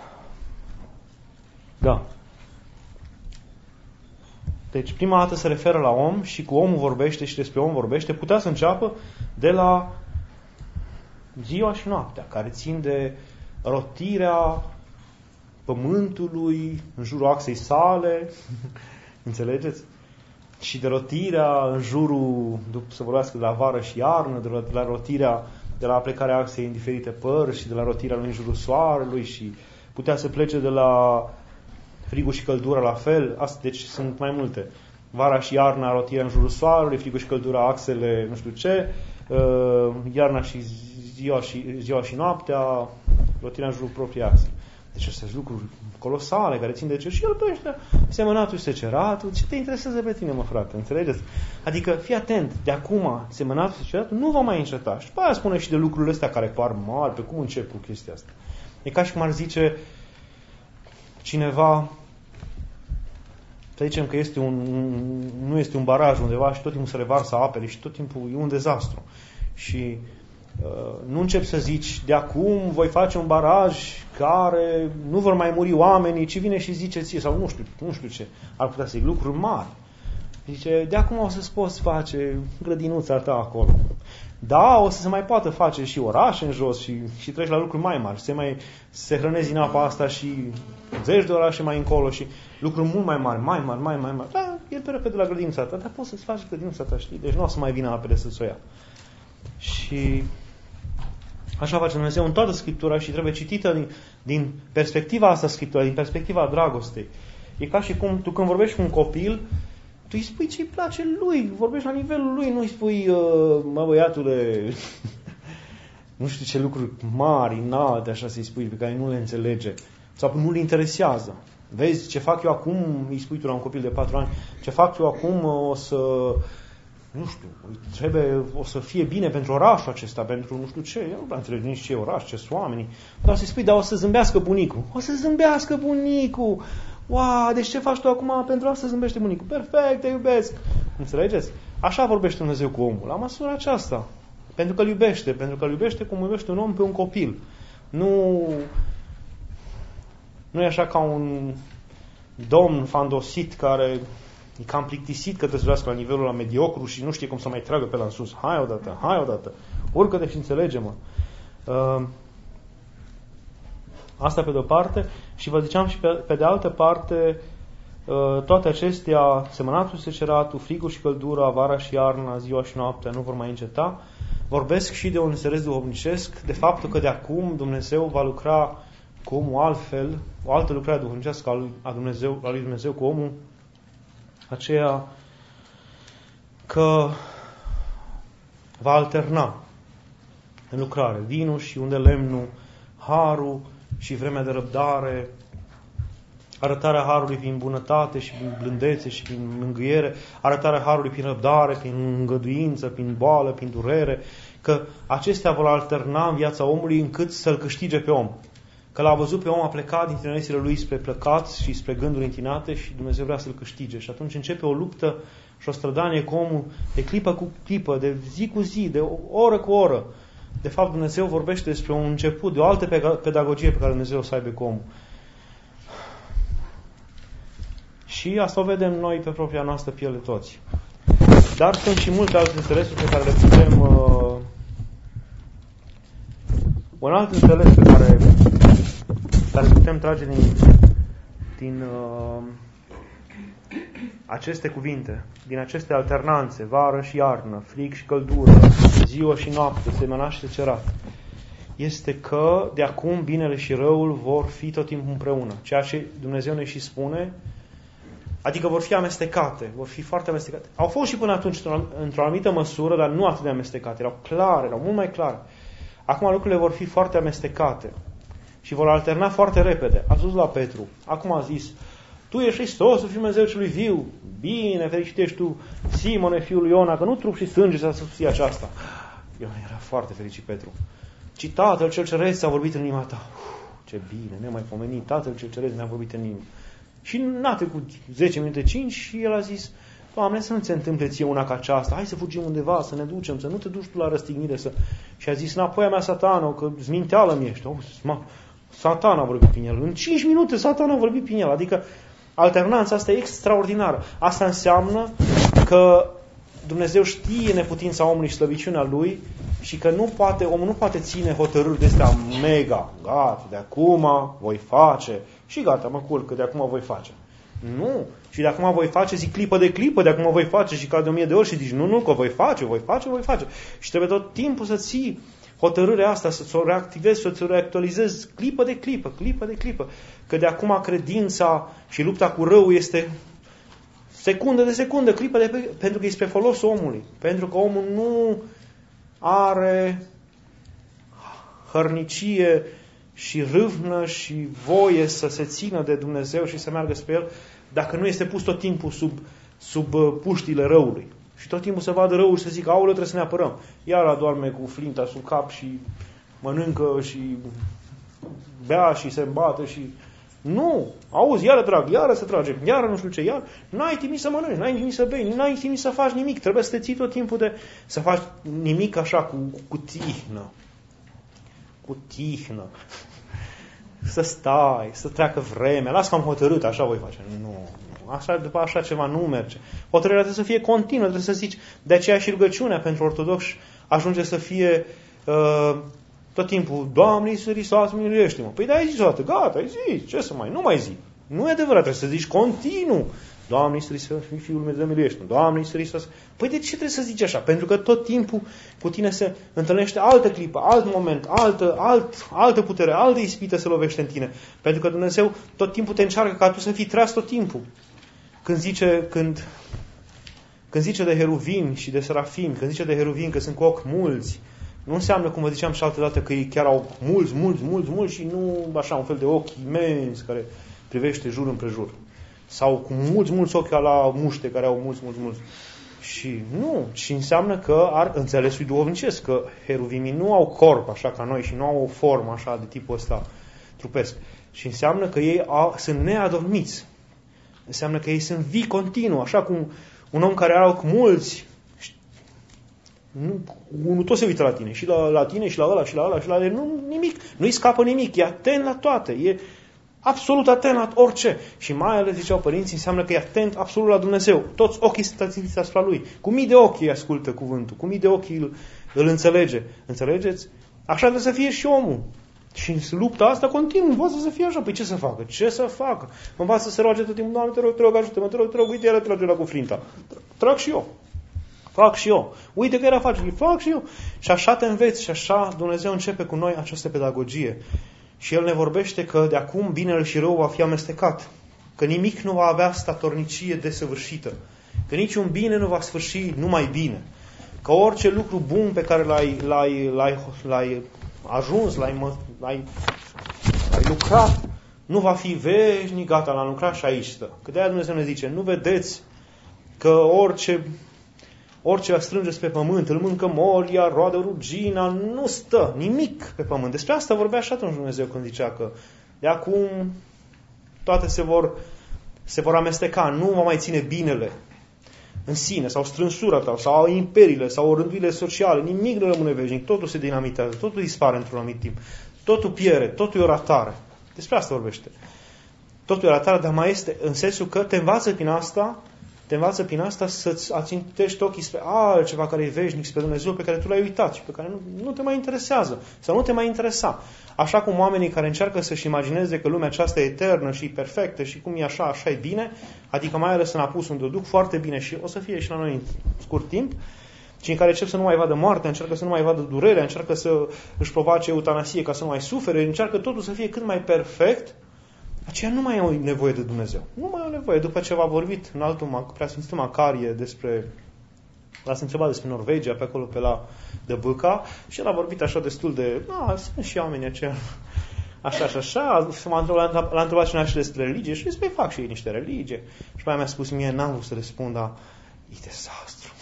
da. Deci prima dată se referă la om și cu omul vorbește și despre om vorbește. Putea să înceapă de la ziua și noaptea, care țin de rotirea pământului, în jurul axei sale, înțelegeți? Și de rotirea în jurul, după să vorbească de la vară și iarnă, de la, de la rotirea, de la aplecarea axei în diferite părți și de la rotirea lui în jurul soarelui și putea să plece de la frigul și căldura la fel. Asta, deci sunt mai multe. Vara și iarna, rotirea în jurul soarelui, frigul și căldura, axele, nu știu ce, iarna și ziua și, ziua și noaptea, rotirea în jurul propriei axe. Deci astea sunt lucruri colosale care țin de cer și el pe ăștia, semănatul și seceratul. Ce te interesează pe tine, mă, frate? Înțelegeți? Adică, fii atent, de acum, semănatul și seceratul nu va mai înceta. Și după aia spune și de lucrurile astea care par mari, pe cum încep cu chestia asta. E ca și cum ar zice cineva, să zicem că este un, nu este un baraj undeva și tot timpul se revarsă apele și tot timpul e un dezastru. Și uh, nu încep să zici, de acum voi face un baraj care nu vor mai muri oamenii, ci vine și zice ție, sau nu știu, nu știu ce, ar putea să zic lucruri mari. Zice, de acum o să-ți poți face grădinuța ta acolo. Da, o să se mai poată face și orașe în jos și, și treci la lucruri mai mari. Se mai se hrănezi în apa asta și zeci de orașe mai încolo și lucruri mult mai mari, mai mari, mai, mai mari. Da, e pe repede la grădinița ta, dar poți să-ți faci grădinița ta, știi? Deci nu o să mai vină apele să-ți o ia. Și așa face Dumnezeu în toată Scriptura și trebuie citită din, din perspectiva asta Scriptura, din perspectiva dragostei. E ca și cum tu când vorbești cu un copil, tu îi spui ce îi place lui, vorbești la nivelul lui, nu îi spui, mă băiatule, nu știu ce lucruri mari, înalte, așa să-i spui, pe care nu le înțelege sau nu le interesează. Vezi, ce fac eu acum, îi spui tu la un copil de patru ani, ce fac eu acum o să, nu știu, trebuie, o să fie bine pentru orașul acesta, pentru nu știu ce, eu nu vreau înțelege nici ce oraș, ce sunt oamenii, dar să-i spui, dar o să zâmbească bunicul, o să zâmbească bunicul, wow, deci ce faci tu acum pentru asta zâmbește bunicul? Perfect, te iubesc. Înțelegeți? Așa vorbește Dumnezeu cu omul, la măsura aceasta. Pentru că îl iubește, pentru că îl iubește cum iubește un om pe un copil. Nu, nu e așa ca un domn fandosit care e cam plictisit că trebuie să la nivelul la mediocru și nu știe cum să mai tragă pe la în sus. Hai odată, hai odată. Urcă-te și înțelege-mă. Uh, Asta pe de-o parte și vă ziceam și pe, pe de altă parte toate acestea, semănatul, seceratul, frigul și căldura, vara și iarna, ziua și noaptea nu vor mai înceta. Vorbesc și de un înțeles duhovnicesc, de faptul că de acum Dumnezeu va lucra cu omul altfel, o altă lucrare duhovnicească a lui, a Dumnezeu, a lui Dumnezeu cu omul, aceea că va alterna în lucrare vinul și unde lemnul, harul și vremea de răbdare, arătarea harului prin bunătate și prin blândețe și prin mângâiere, arătarea harului prin răbdare, prin îngăduință, prin boală, prin durere, că acestea vor alterna în viața omului încât să-l câștige pe om. Că l-a văzut pe om a plecat din tinerețile lui spre plăcați și spre gânduri întinate și Dumnezeu vrea să-l câștige. Și atunci începe o luptă și o strădanie cu omul de clipă cu clipă, de zi cu zi, de oră cu oră. De fapt, Dumnezeu vorbește despre un început, de o altă pedagogie pe care Dumnezeu o să aibă cu omul. Și asta o vedem noi pe propria noastră piele toți. Dar sunt și multe alte înțelesuri pe care le putem... Uh, un alt înțeles pe care, care putem trage din, din uh, aceste cuvinte, din aceste alternanțe, vară și iarnă, frig și căldură, ziua și noapte, semănat și secerat, este că de acum binele și răul vor fi tot timpul împreună. Ceea ce Dumnezeu ne și spune, adică vor fi amestecate, vor fi foarte amestecate. Au fost și până atunci într-o anumită măsură, dar nu atât de amestecate, erau clare, erau mult mai clare. Acum lucrurile vor fi foarte amestecate și vor alterna foarte repede. A spus la Petru, acum a zis, tu ești Hristosul, Fiul Dumnezeu celui viu. Bine, fericit ești tu, Simone, fiul lui Iona, că nu trup și sânge să susții aceasta. Iona era foarte fericit, Petru. Ci Tatăl cel Ceresc a vorbit în inima ta. Uf, ce bine, ne-a mai pomenit, Tatăl cel Ceresc ne-a vorbit în inimă. Și n-a trecut zece minute, cinci și el a zis, Doamne, să nu ți întâmple ție una ca aceasta, hai să fugim undeva, să ne ducem, să nu te duci tu la răstignire. Să... Și a zis, înapoi a mea, Satano, că zminteală mi ești. Satan a vorbit prin el. În cinci minute Satan a vorbit prin el. Adică alternanța asta e extraordinară. Asta înseamnă că Dumnezeu știe neputința omului și slăbiciunea lui și că nu poate, omul nu poate ține hotărâri de astea mega, gata, de acum voi face și gata, mă culc, că de acum voi face. Nu. Și de acum voi face, zic clipă de clipă, de acum voi face și ca de o mie de ori și zici, nu, nu, că voi face, voi face, voi face. Și trebuie tot timpul să ții hotărârea asta, să o reactivezi, să o reactualizezi clipă de clipă, clipă de clipă. Că de acum credința și lupta cu rău este secundă de secundă, clipă de clipă, pentru că e spre folosul omului. Pentru că omul nu are hărnicie și râvnă și voie să se țină de Dumnezeu și să meargă spre El, dacă nu este pus tot timpul sub, sub puștile răului. Și tot timpul să vadă răul și să zică, aoleu, trebuie să ne apărăm. Iar adorme cu flinta sub cap și mănâncă și bea și se îmbată și... Nu! Auzi, iară trag, iară să trage, iară nu știu ce, iară. N-ai timp să mănânci, n-ai timp să bei, n-ai timp să faci nimic. Trebuie să te ții tot timpul de... să faci nimic așa, cu, cu, cu tihnă. Cu tihnă. Să stai, să treacă vremea. Las că am hotărât, așa voi face. Nu, nu. Așa, după așa ceva nu merge. Hotărârea trebuie să fie continuă, trebuie să zici. De aceea și rugăciunea pentru ortodoxi ajunge să fie uh, tot timpul, Doamne Iisuse Hristoase, miluiește-mă. Păi da, ai zis o dată, gata, ai zis, ce să mai, nu mai zi. Nu e adevărat, trebuie să zici continuu. Doamne Iisuse Hristoase, Fiul meu, miluiește-mă. Doamne Iisuse Hristoase. Păi de ce trebuie să zici așa? Pentru că tot timpul cu tine se întâlnește altă clipă, alt moment, altă, alt, altă putere, altă ispită se lovește în tine. Pentru că Dumnezeu tot timpul te încearcă ca tu să fii treaz tot timpul. Când zice, când, când zice de heruvimi și de serafimi, când zice de heruvimi că sunt cu ochi mulți, nu înseamnă, cum vă ziceam și altă dată, că ei chiar au mulți, mulți, mulți, mulți și nu așa un fel de ochi imensi care privește jur împrejur. Sau cu mulți, mulți ochi la muște care au mulți, mulți, mulți. Și nu, și înseamnă că ar înțelesul duhovnicesc, că heruvimii nu au corp așa ca noi și nu au o formă așa de tipul ăsta trupesc. Și înseamnă că ei au, sunt neadormiți. Înseamnă că ei sunt vii continuu, așa cum un om care are ochi mulți, nu, unul tot se uită la tine, și la, la tine, și la ăla, și la ăla, și la ăla, nu, nimic, nu-i scapă nimic, e atent la toate, e absolut atent la orice. Și mai ales, ziceau părinții, înseamnă că e atent absolut la Dumnezeu. Toți ochii sunt ațiți asupra Lui. Cu mii de ochi îi ascultă cuvântul, cu mii de ochi îl, îl înțelege. Înțelegeți? Așa trebuie să fie și omul. Și în lupta asta continuă, învață să fie așa. Păi ce să facă? Ce să facă? Învață să se roage tot timpul, Doamne, te rog, te rog, ajută-mă, te rog, te rog, uite, iară trage la cu flinta. Trag și eu. Fac și eu. Uite că era face, fac și eu. Și așa te înveți și așa Dumnezeu începe cu noi această pedagogie. Și El ne vorbește că de acum binele și rău va fi amestecat. Că nimic nu va avea statornicie desăvârșită. Că niciun bine nu va sfârși numai bine. Că orice lucru bun pe care l-ai, l-ai, l-ai, l-ai ajuns, l-ai, l-ai, l-ai lucrat, nu va fi veșnic, gata, l-am lucrat și aici stă. Că de-aia Dumnezeu ne zice, nu vedeți că orice... Orice strângeți pe pământ, îl mâncă moria, roadă rugina, nu stă nimic pe pământ. Despre asta vorbea și atunci Dumnezeu când zicea că de acum toate se vor, se vor amesteca, nu va mai ține binele în sine, sau strânsura ta, sau imperiile, sau rândurile sociale, nimic nu rămâne veșnic, totul se dinamitează, totul dispare într-un anumit timp, totul pierde, totul e o ratare. Despre asta vorbește. Totul e o ratare, dar mai este în sensul că te învață prin asta Te învață prin asta să-ți ațintești ochii spre altceva care e veșnic, spre Dumnezeu pe care tu l-ai uitat și pe care nu, nu te mai interesează sau nu te mai interesa. Așa cum oamenii care încearcă să-și imagineze că lumea aceasta e eternă și perfectă și cum e așa, așa e bine, adică mai ales în apus unde o duc foarte bine și o să fie și la noi în scurt timp, cei care încep să nu mai vadă moartea, încearcă să nu mai vadă durerea, încearcă să își provoace eutanasie ca să nu mai sufere, încearcă totul să fie cât mai perfect, aceia nu mai au nevoie de Dumnezeu. Nu mai au nevoie. După ce v-a vorbit în altul preasfințitul Macarie despre, l-ați întrebat despre Norvegia, pe acolo, pe la de Bâca, și el a vorbit așa destul de, a, sunt și oamenii aceia, așa și așa, l-a întrebat și și despre religie și despre fac și ei niște religie. Și mai mi-a spus mie, n-am vrut să răspund, dar e dezastru.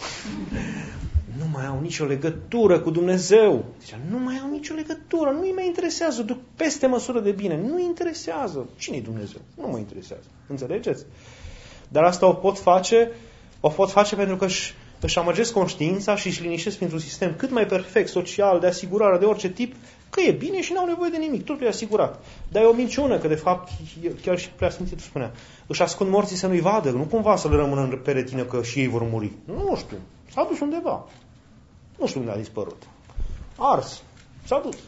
Nu mai au nicio legătură cu Dumnezeu. Zicea, nu mai au nicio legătură, nu-i mai interesează, duc peste măsură de bine, nu-i interesează. Cine-i Dumnezeu? Nu mă interesează. Înțelegeți? Dar asta o pot face, o pot face pentru că își, își amăgesc conștiința și își liniștesc printr-un sistem cât mai perfect, social, de asigurare, de orice tip, că e bine și n-au nevoie de nimic, totul e asigurat. Dar e o minciună, că de fapt, chiar și Preasfințitul spunea, își ascund morții să nu-i vadă, nu cumva să le rămână pe retină că și ei vor muri. Nu, nu știu. S-a dus undeva. Nu știu unde a dispărut. Ars. S-a dus.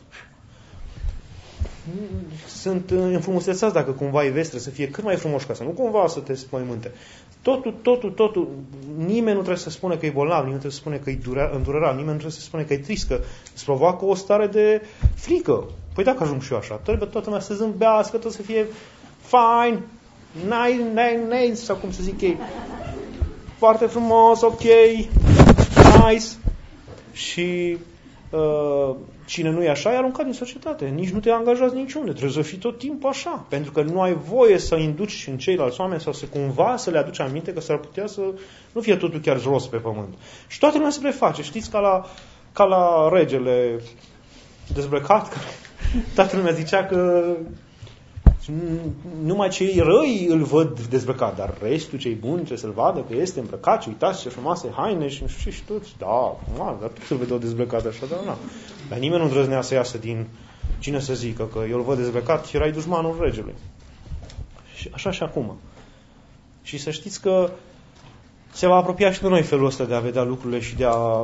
Sunt înfrumusețați dacă cumva e vestre să fie cât mai frumos ca să nu cumva să te spăimânte. Totul, totul, totul, nimeni nu trebuie să spune că e bolnav, nimeni nu trebuie să spune că e îndurerat, nimeni nu trebuie să spune că e trist, că îți provoacă o stare de frică. Păi dacă ajung și eu așa, trebuie toată lumea să zâmbească, tot să fie fine, nice, nice, nice, sau cum să zic ei, foarte frumos, ok, nice. Și uh, cine nu e așa, e aruncat din societate. Nici nu te angajați niciunde. Trebuie să fii tot timpul așa. Pentru că nu ai voie să induci în ceilalți oameni sau să cumva să le aduci aminte că s-ar putea să nu fie totul chiar jos pe pământ. Și toată lumea se preface. Știți, ca la, ca la regele dezbrăcat, care toată lumea zicea că numai cei răi îl văd dezbrăcat, dar restul, cei buni, trebuie să-l vadă că este îmbrăcat și uitați ce frumoase haine și nu știu și toți. Da, mă, dar tu să-l vedeau dezbrăcat așa, dar nu. Dar nimeni nu îndrăznea să iasă din cine să zică că eu îl văd dezbrăcat și erai dușmanul regelui. Și așa și acum. Și să știți că se va apropia și de noi felul ăsta de a vedea lucrurile și de a...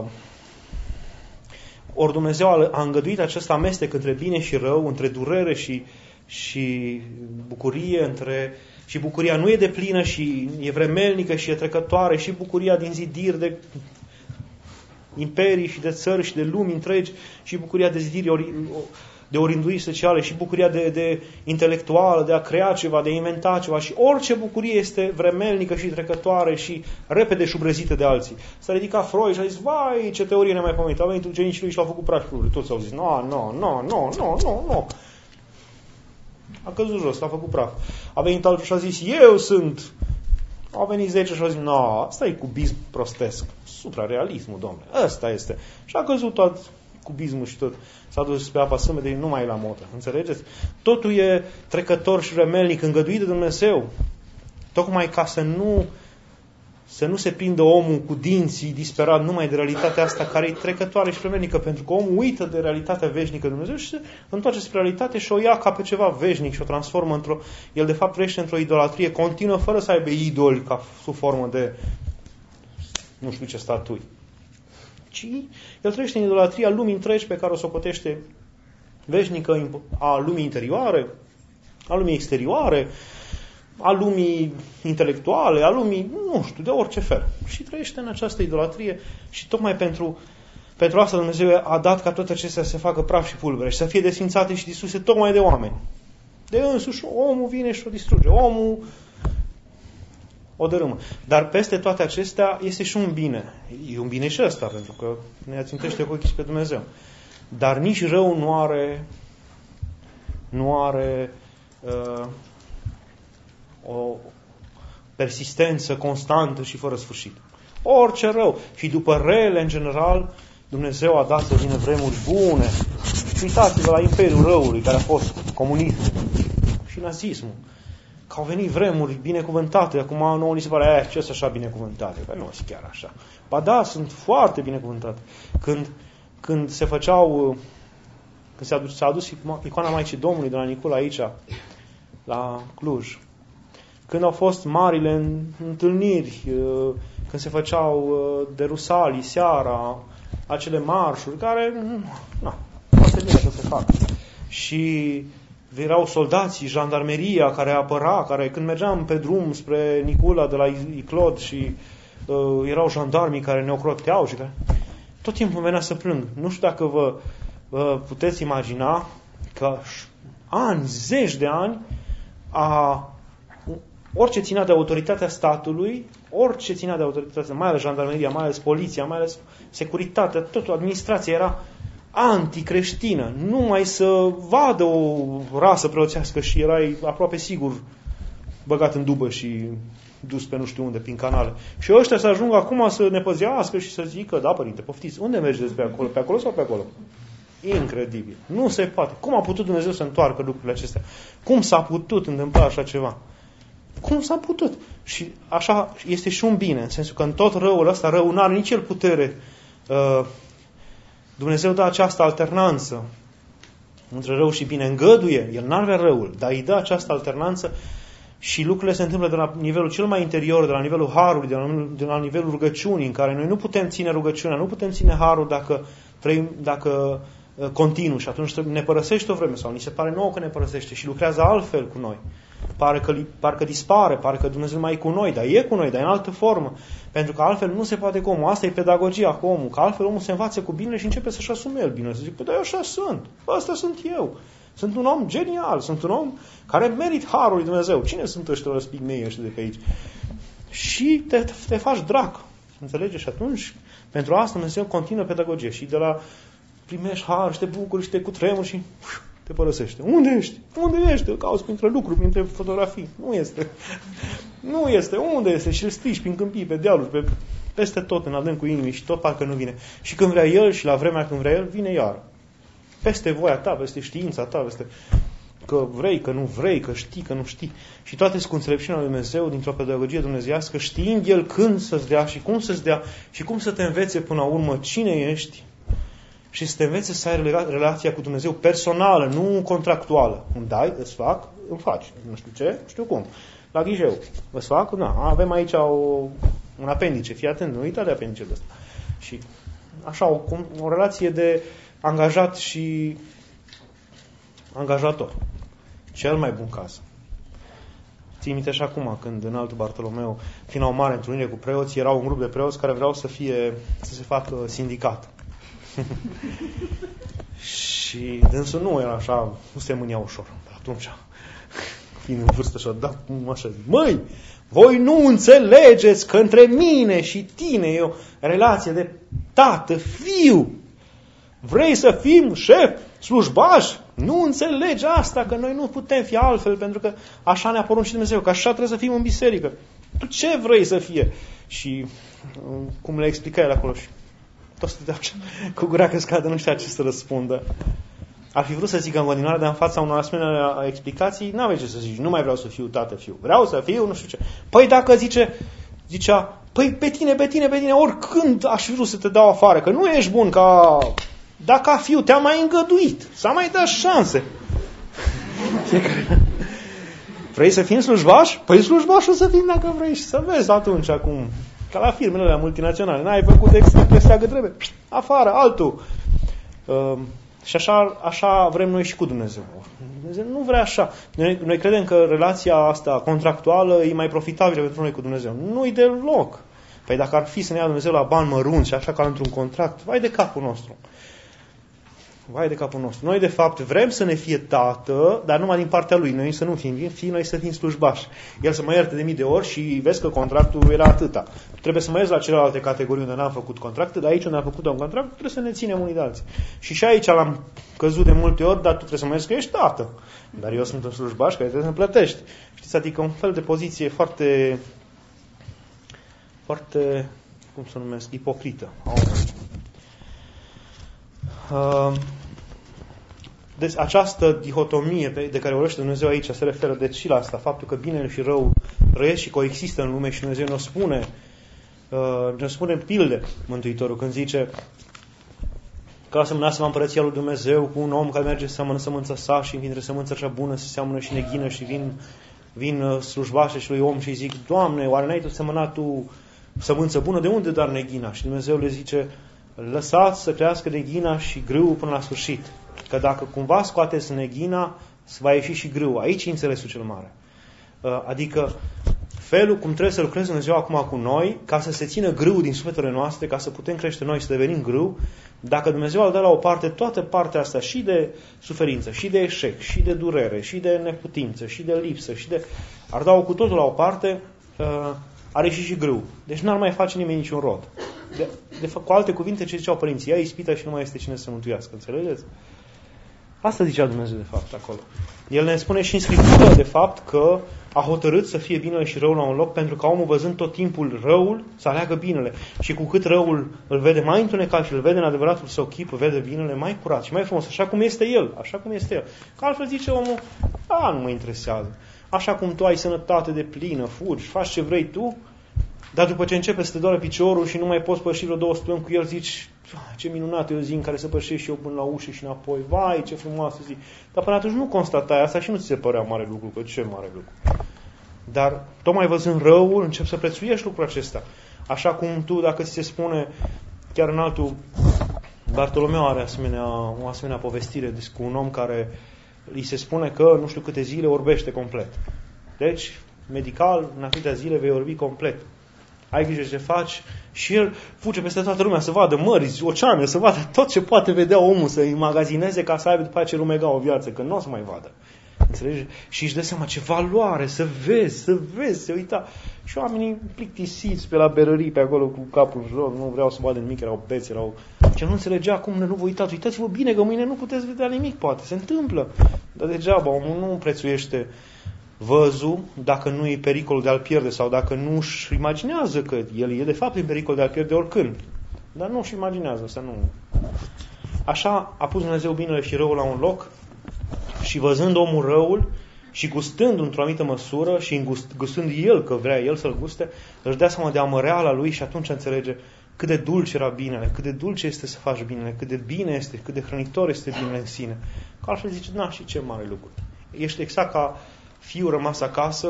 Ori Dumnezeu a îngăduit acest amestec între bine și rău, între durere și și bucurie, între și bucuria nu e deplină și e vremelnică și e trecătoare, și bucuria din zidiri de imperii și de țări și de lumi întregi, și bucuria de zidiri ori, de orindui sociale, și bucuria de, de intelectuală, de a crea ceva, de a inventa ceva, și orice bucurie este vremelnică și trecătoare și repede șubrezită de alții. S-a ridicat Freud și a zis, vai, ce teorie nemaipomenită, a venit ucenicii lui și l-au făcut praf lucruri. Toți au zis, nu, nu, nu, nu, nu, nu, nu. A căzut jos, l-a făcut praf. A venit altul și a zis, eu sunt. Au venit zece și a zis, nu, asta e cubism prostesc. Suprarealismul, domnule, ăsta este. Și a căzut tot cubismul și tot. S-a dus pe apa sâmbetei, nu mai e la modă. Înțelegeți? Totul e trecător și remelnic, îngăduit de Dumnezeu. Tocmai ca să nu să nu se prindă omul cu dinții disperat numai de realitatea asta care e trecătoare și vremelnică, pentru că omul uită de realitatea veșnică de Dumnezeu și se întoarce spre realitate și o ia ca pe ceva veșnic și o transformă într-o... El de fapt trăiește într-o idolatrie continuă fără să aibă idoli ca sub formă de nu știu ce statui. Ci el trăiește în idolatria lumii întregi pe care o socotește veșnică, a lumii interioare, a lumii exterioare, a lumii intelectuale, a lumii, nu știu, de orice fel. Și trăiește în această idolatrie și tocmai pentru, pentru asta Dumnezeu a dat ca toate acestea să se facă praf și pulbere și să fie desfințate și distruse tocmai de oameni. De însuși, omul vine și o distruge. Omul o dărâmă. Dar peste toate acestea este și un bine. E un bine și ăsta, pentru că ne ațintește cu ochii pe Dumnezeu. Dar nici rău nu are nu are uh, o persistență constantă și fără sfârșit. Orice rău. Și după rele, în general, Dumnezeu a dat să vină vremuri bune. Și uitați-vă la Imperiul Răului, care a fost comunismul și nazismul. Că au venit vremuri binecuvântate. Acum nouă ni se pare, eh, ce sunt așa binecuvântate? Păi nu sunt chiar așa. Ba da, sunt foarte binecuvântate. Când, când se făceau, când s-a adus, s-a adus icoana Maicii Domnului de la Nicula aici, la Cluj, când au fost marile întâlniri, când se făceau de Rusalii seara, acele marșuri, care, nu, foarte bine să se facă. Și erau soldații, jandarmeria care apăra, care când mergeam pe drum spre Nicula de la Iclod și uh, erau jandarmii care ne ocroteau și care... Tot timpul venea să plâng. Nu știu dacă vă uh, puteți imagina că ani, zeci de ani, a, orice ținea de autoritatea statului, orice ținea de autoritatea, mai ales jandarmeria, mai ales poliția, mai ales securitatea, totul, administrația era anticreștină. Numai să vadă o rasă preoțească și erai aproape sigur băgat în dubă și dus pe nu știu unde, prin canale. Și ăștia să ajungă acum să ne păzească și să zică, da, părinte, poftiți, unde mergeți pe acolo? Pe acolo sau pe acolo? Incredibil. Nu se poate. Cum a putut Dumnezeu să întoarcă lucrurile acestea? Cum s-a putut întâmpla așa ceva? Cum s-a putut? Și așa este și un bine, în sensul că în tot răul ăsta, răul n-are nici el putere. Uh, Dumnezeu dă această alternanță între rău și bine. Îngăduie, el n-ar vrea răul, dar îi dă această alternanță și lucrurile se întâmplă de la nivelul cel mai interior, de la nivelul harului, de la, de la nivelul rugăciunii, în care noi nu putem ține rugăciunea, nu putem ține harul dacă, trăim, dacă uh, continuu și atunci ne părăsește o vreme sau ni se pare nouă că ne părăsește și lucrează altfel cu noi. Pare că, parcă dispare, pare că Dumnezeu mai e cu noi, dar e cu noi, dar e în altă formă. Pentru că altfel nu se poate cu omul. Asta e pedagogia cu omul, că altfel omul se învață cu bine și începe să-și asume el bine. Să zic, păi da, eu așa sunt, ăsta sunt eu. Sunt un om genial, sunt un om care merit harul lui Dumnezeu. Cine sunt ăștia răspigmei ăștia de pe aici? Și te, te faci drac. Înțelegi? Și atunci, pentru asta Dumnezeu continuă pedagogie. Și de la primești har și te bucuri și te cutremuri și uf, te părăsește. Unde ești? Unde ești? Îl cauți printre lucruri, printre fotografii. Nu este. Nu este. Unde este? Și îl strici prin câmpii, pe dealuri, pe, peste tot, în adânc cu inimii și tot parcă nu vine. Și când vrea El și la vremea când vrea El, vine iar. Peste voia ta, peste știința ta, peste că vrei, că nu vrei, că știi, că nu știi. Și toate sunt cu înțelepciunea lui Dumnezeu, dintr-o pedagogie dumnezeiască, știind El când să-ți dea și cum să-ți dea și cum să te învețe până la urmă cine ești și să te învețe să ai relația cu Dumnezeu personală, nu contractuală. Îmi dai, îți fac, îmi faci. Nu știu ce, nu știu cum. La ghijeu. Îți fac, na, avem aici o, un apendice. Fii atent, nu uita de apendicele ăsta. Și așa, o, o relație de angajat și angajator. Cel mai bun caz. Ții minte și acum, când în Altul Bartolomeu, fiind o mare întâlnire cu preoți, era un grup de preoți care vreau să fie, să se facă sindicat. Și dânsul nu era așa, nu se mânia ușor. Dar atunci, fiind în vârstă și-a dat așa, zic, măi, voi nu înțelegeți că între mine și tine e o relație de tată-fiu. Vrei să fim șef, slujbași? Nu înțelegi asta, că noi nu putem fi altfel, pentru că așa ne-a poruncit Dumnezeu, că așa trebuie să fim în biserică. Tu ce vrei să fie? Și cum le explica el acolo și tot stătea așa, cu gura căscată, nu știa ce să răspundă. Ar fi vrut să zică în continuare, dar în fața unor asemenea explicații, n-aveai ce să zici, nu mai vreau să fiu tată-fiu, vreau să fiu, nu știu ce. Păi dacă zice, zicea, păi pe tine, pe tine, pe tine, oricând aș fi vrut să te dau afară, că nu ești bun ca... Dacă ca fiu te-am mai îngăduit, s-a mai dat șanse. Vrei să fim slujbași? Păi slujbași o să fim dacă vrei și să vezi atunci acum. Ca la firmele alea multinaționale. N-ai făcut exact chestia că trebuie. Afară, altul. Uh, și așa, așa vrem noi și cu Dumnezeu. Dumnezeu nu vrea așa. Noi, noi credem că relația asta contractuală e mai profitabilă pentru noi cu Dumnezeu. Nu-i deloc. Păi dacă ar fi să ne ia Dumnezeu la bani mărunți și așa ca într-un contract, vai de capul nostru. Vai de capul nostru. Noi, de fapt, vrem să ne fie tată, dar numai din partea lui. Noi să nu fim fii, noi să fim slujbași. El să mă ierte de mii de ori și vezi că contractul era atâta. Trebuie să mă ies la celelalte categorii unde n-am făcut contracte, dar aici unde am făcut un contract, trebuie să ne ținem unii de alții. Și și aici l-am căzut de multe ori, dar tu trebuie să mă ies că ești tată. Dar eu sunt un slujbaș care trebuie să-mi plătești. Știți, adică un fel de poziție foarte, foarte, cum să numesc, ipocrită. Uh, deci această dihotomie de care vorbește Dumnezeu aici se referă deci și la asta, faptul că binele și rău trăiesc și coexistă în lume și Dumnezeu ne spune, uh, ne spune în pilde Mântuitorul când zice că asemăneasem împărăția lui Dumnezeu cu un om care merge să seamănă sămânța sa și între sămânța cea bună se seamănă și neghină și vin, vin slujbașe și lui om și zic, Doamne, oare n-ai tu semănat tu sămânță bună? De unde dar neghina? Și Dumnezeu le zice, lăsați să crească neghina și grâul până la sfârșit. Că dacă cumva scoateți neghina, va ieși și grâul. Aici e înțelesul cel mare. Adică felul cum trebuie să lucreze Dumnezeu acum cu noi, ca să se țină grâul din sufletele noastre, ca să putem crește noi, să devenim grâu, dacă Dumnezeu ar da la o parte toată partea asta și de suferință, și de eșec, și de durere, și de neputință, și de lipsă, și de... ar da-o cu totul la o parte, ar ieși și grâu. Deci nu ar mai face nimeni niciun rod. De, de fapt, cu alte cuvinte, ce ziceau părinții, ia ispita și nu mai este cine să mântuiască. Înțelegeți? Asta zicea Dumnezeu, de fapt, acolo. El ne spune și în Scriptură, de fapt, că a hotărât să fie binele și răul la un loc, pentru că omul, văzând tot timpul răul, să aleagă binele. Și cu cât răul îl vede mai întunecat și îl vede în adevăratul său chip, vede binele mai curat și mai frumos, așa cum este el, așa cum este el. Că altfel zice omul, a, nu mă interesează. Așa cum tu ai sănătate de plină, fugi, faci ce vrei tu, dar după ce începe să te doare piciorul și nu mai poți păși vreo două săptămâni cu el, zici, ce minunată e o zi în care să pășești și eu până la ușă și înapoi, vai, ce frumoasă zi. Dar până atunci nu constatai asta și nu ți se părea mare lucru, că ce mare lucru. Dar tocmai văzând răul, începi să prețuiești lucrul acesta. Așa cum tu, dacă ți se spune, chiar în altul, Bartolomeu are asemenea, o asemenea povestire cu un om care îi se spune că nu știu câte zile orbește complet. Deci, medical, în atâtea zile vei orbi complet. Ai grijă ce faci și el fuge peste toată lumea să vadă mări, oceane, să vadă tot ce poate vedea omul, să magazineze ca să aibă după aceea rumega o viață, că nu o să mai vadă. Înțelegi? Și își dă seama ce valoare, să vezi, să vezi, să uita. Și oamenii plictisiți pe la berării, pe acolo cu capul jos, nu vreau să vadă nimic, erau beți, erau... Ce nu înțelegea cum nu vă uitați, uitați-vă bine că mâine nu puteți vedea nimic, poate, se întâmplă. Dar degeaba, omul nu prețuiește văzul dacă nu e pericolul de a-l pierde sau dacă nu își imaginează că el e de fapt în pericol de a-l pierde oricând. Dar nu își imaginează, să nu... Așa a pus Dumnezeu binele și răul la un loc și văzând omul răul și gustând într-o anumită măsură și gustând el că vrea el să-l guste, își dea seama de amăreala lui și atunci înțelege cât de dulce era binele, cât de dulce este să faci binele, cât de bine este, cât de hrănitor este binele în sine. Că altfel zice, na, și ce mare lucru. Ești exact ca fiul rămas acasă,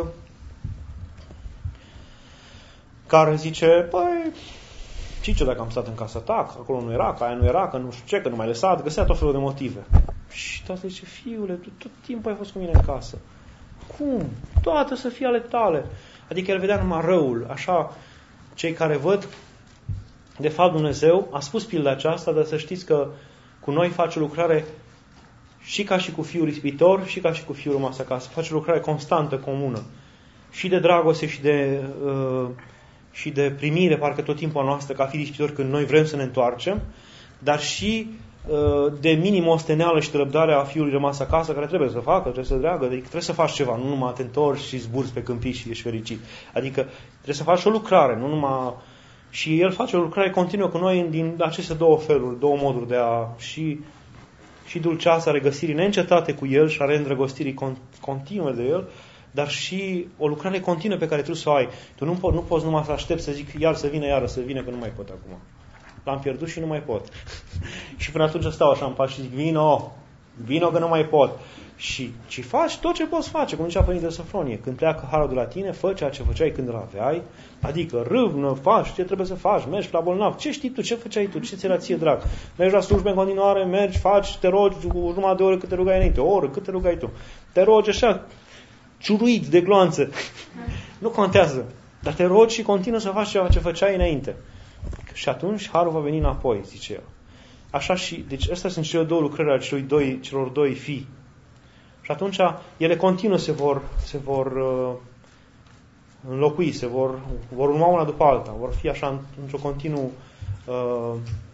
care zice, păi, și ce dacă am stat în casa ta, că acolo nu era, că aia nu era, că nu știu ce, că nu mai lăsat, găsea tot felul de motive. Și toată zice, fiule, tu tot timpul ai fost cu mine în casă. Cum? Toate să fie ale tale. Adică el vedea numai răul. Așa, cei care văd, de fapt Dumnezeu a spus pilda aceasta, dar să știți că cu noi face o lucrare și ca și cu fiul ispitor, și ca și cu fiul rămas acasă. Face o lucrare constantă, comună. Și de dragoste și de, uh, și de primire, parcă tot timpul a noastră, ca fi ispitor când noi vrem să ne întoarcem, dar și uh, de minim osteneală și de răbdare a fiului rămas acasă, care trebuie să facă, trebuie să dreagă, adică trebuie să faci ceva, nu numai te întorci și zburzi pe câmpii și ești fericit. Adică trebuie să faci o lucrare, nu numai... Și el face o lucrare continuă cu noi din aceste două feluri, două moduri de a... și și dulceața regăsirii neîncetate cu el și a reîndrăgostirii continue de el, dar și o lucrare continuă pe care trebuie să o ai. Tu nu, po- nu poți numai să aștepți să zic iar să vină, iar să vină, că nu mai pot acum. L-am pierdut și nu mai pot. Și până atunci stau așa în pași și zic, vino, vino că nu mai pot. Și ci faci tot ce poți face, cum zicea Părintele Sofronie. Când pleacă harul de la tine, fă ceea ce făceai când îl aveai, adică râvnă, faci ce trebuie să faci, mergi la bolnav. Ce știi tu, ce făceai tu, ce ți era ție drag? Mergi la slujbe în continuare, mergi, faci, te rogi o jumătate de oră cât te rugai înainte, o oră cât te rugai tu. Te rogi așa, ciuruit de gloanță. Nu contează, dar te rogi și continuă să faci ceea ce făceai înainte. Și atunci harul va veni înapoi, zice el. Așa și, deci astea sunt cele două lucrări ale celor doi, celor doi fii. Și atunci ele continuă se vor, se vor uh, înlocui, se vor, vor urma una după alta, vor fi așa într-o continuă uh,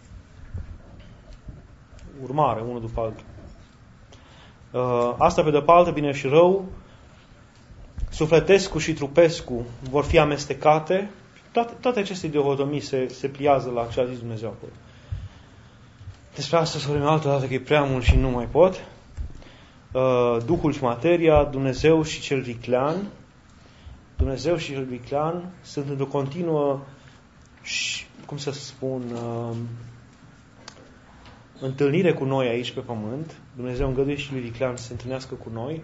urmare, unul după altul. Uh, asta pe de parte, bine și rău, sufletescu și trupescu vor fi amestecate, toate, toate aceste dihotomii se, se pliază la ce a zis Dumnezeu acolo. Despre asta să vorbim altă dată, că e prea mult și nu mai pot. Duhul și materia, Dumnezeu și cel viclean. Dumnezeu și cel viclean sunt într-o continuă, cum să spun, întâlnire cu noi aici pe pământ. Dumnezeu îngăduie și lui viclean să se întâlnească cu noi.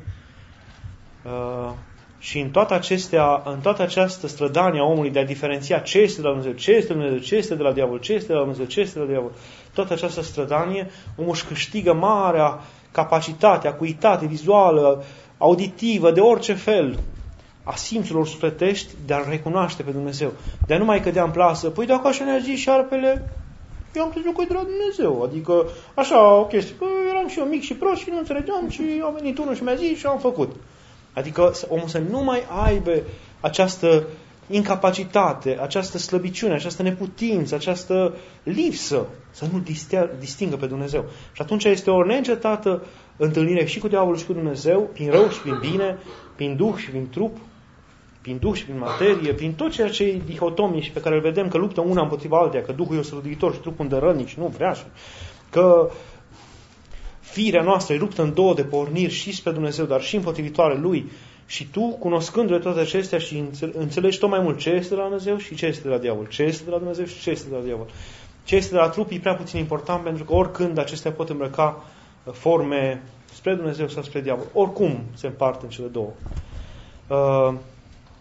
Și în toate acestea, în toată această strădanie a omului de a diferenția ce este de la Dumnezeu, ce este de la Dumnezeu, ce este de la diavol, ce este de la Dumnezeu, ce este de la diavol, toată această strădanie, omul își câștigă marea capacitate, acuitate vizuală, auditivă, de orice fel, a simțurilor sufletești de a recunoaște pe Dumnezeu. De a nu mai cădea în plasă. Păi dacă așa ne-a zis șarpele, eu am crezut că e de la Dumnezeu. Adică, așa, o chestie. Păi eram și eu mic și prost și nu înțelegeam și a venit unul și mi-a zis și am făcut. Adică omul să nu mai aibă această incapacitate, această slăbiciune, această neputință, această lipsă, să nu distingă pe Dumnezeu. Și atunci este o neîncetată întâlnire și cu diavolul și cu Dumnezeu, prin rău și prin bine, prin duh și prin trup, prin duh și prin materie, prin tot ceea ce e dihotomie și pe care îl vedem că luptă una împotriva alteia, că duhul e osrăduitor și trupul un dărănic și nu vrea și că firea noastră e ruptă în două de porniri și spre Dumnezeu, dar și împotrivitoare Lui. Și tu, cunoscându-le toate acestea și înțelegi tot mai mult ce este de la Dumnezeu și ce este de la diavol, ce este de la Dumnezeu și ce este de la diavol. Ce este de la trup e prea puțin important, pentru că oricând acestea pot îmbrăca forme spre Dumnezeu sau spre diavol. Oricum se împart în cele două.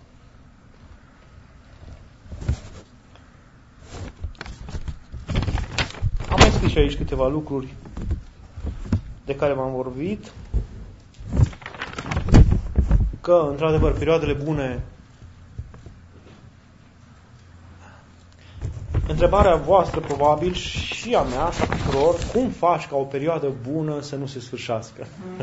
și aici câteva lucruri de care v-am vorbit. Că, într-adevăr, perioadele bune... Întrebarea voastră, probabil, și a mea, și a tuturor, cum faci ca o perioadă bună să nu se sfârșească?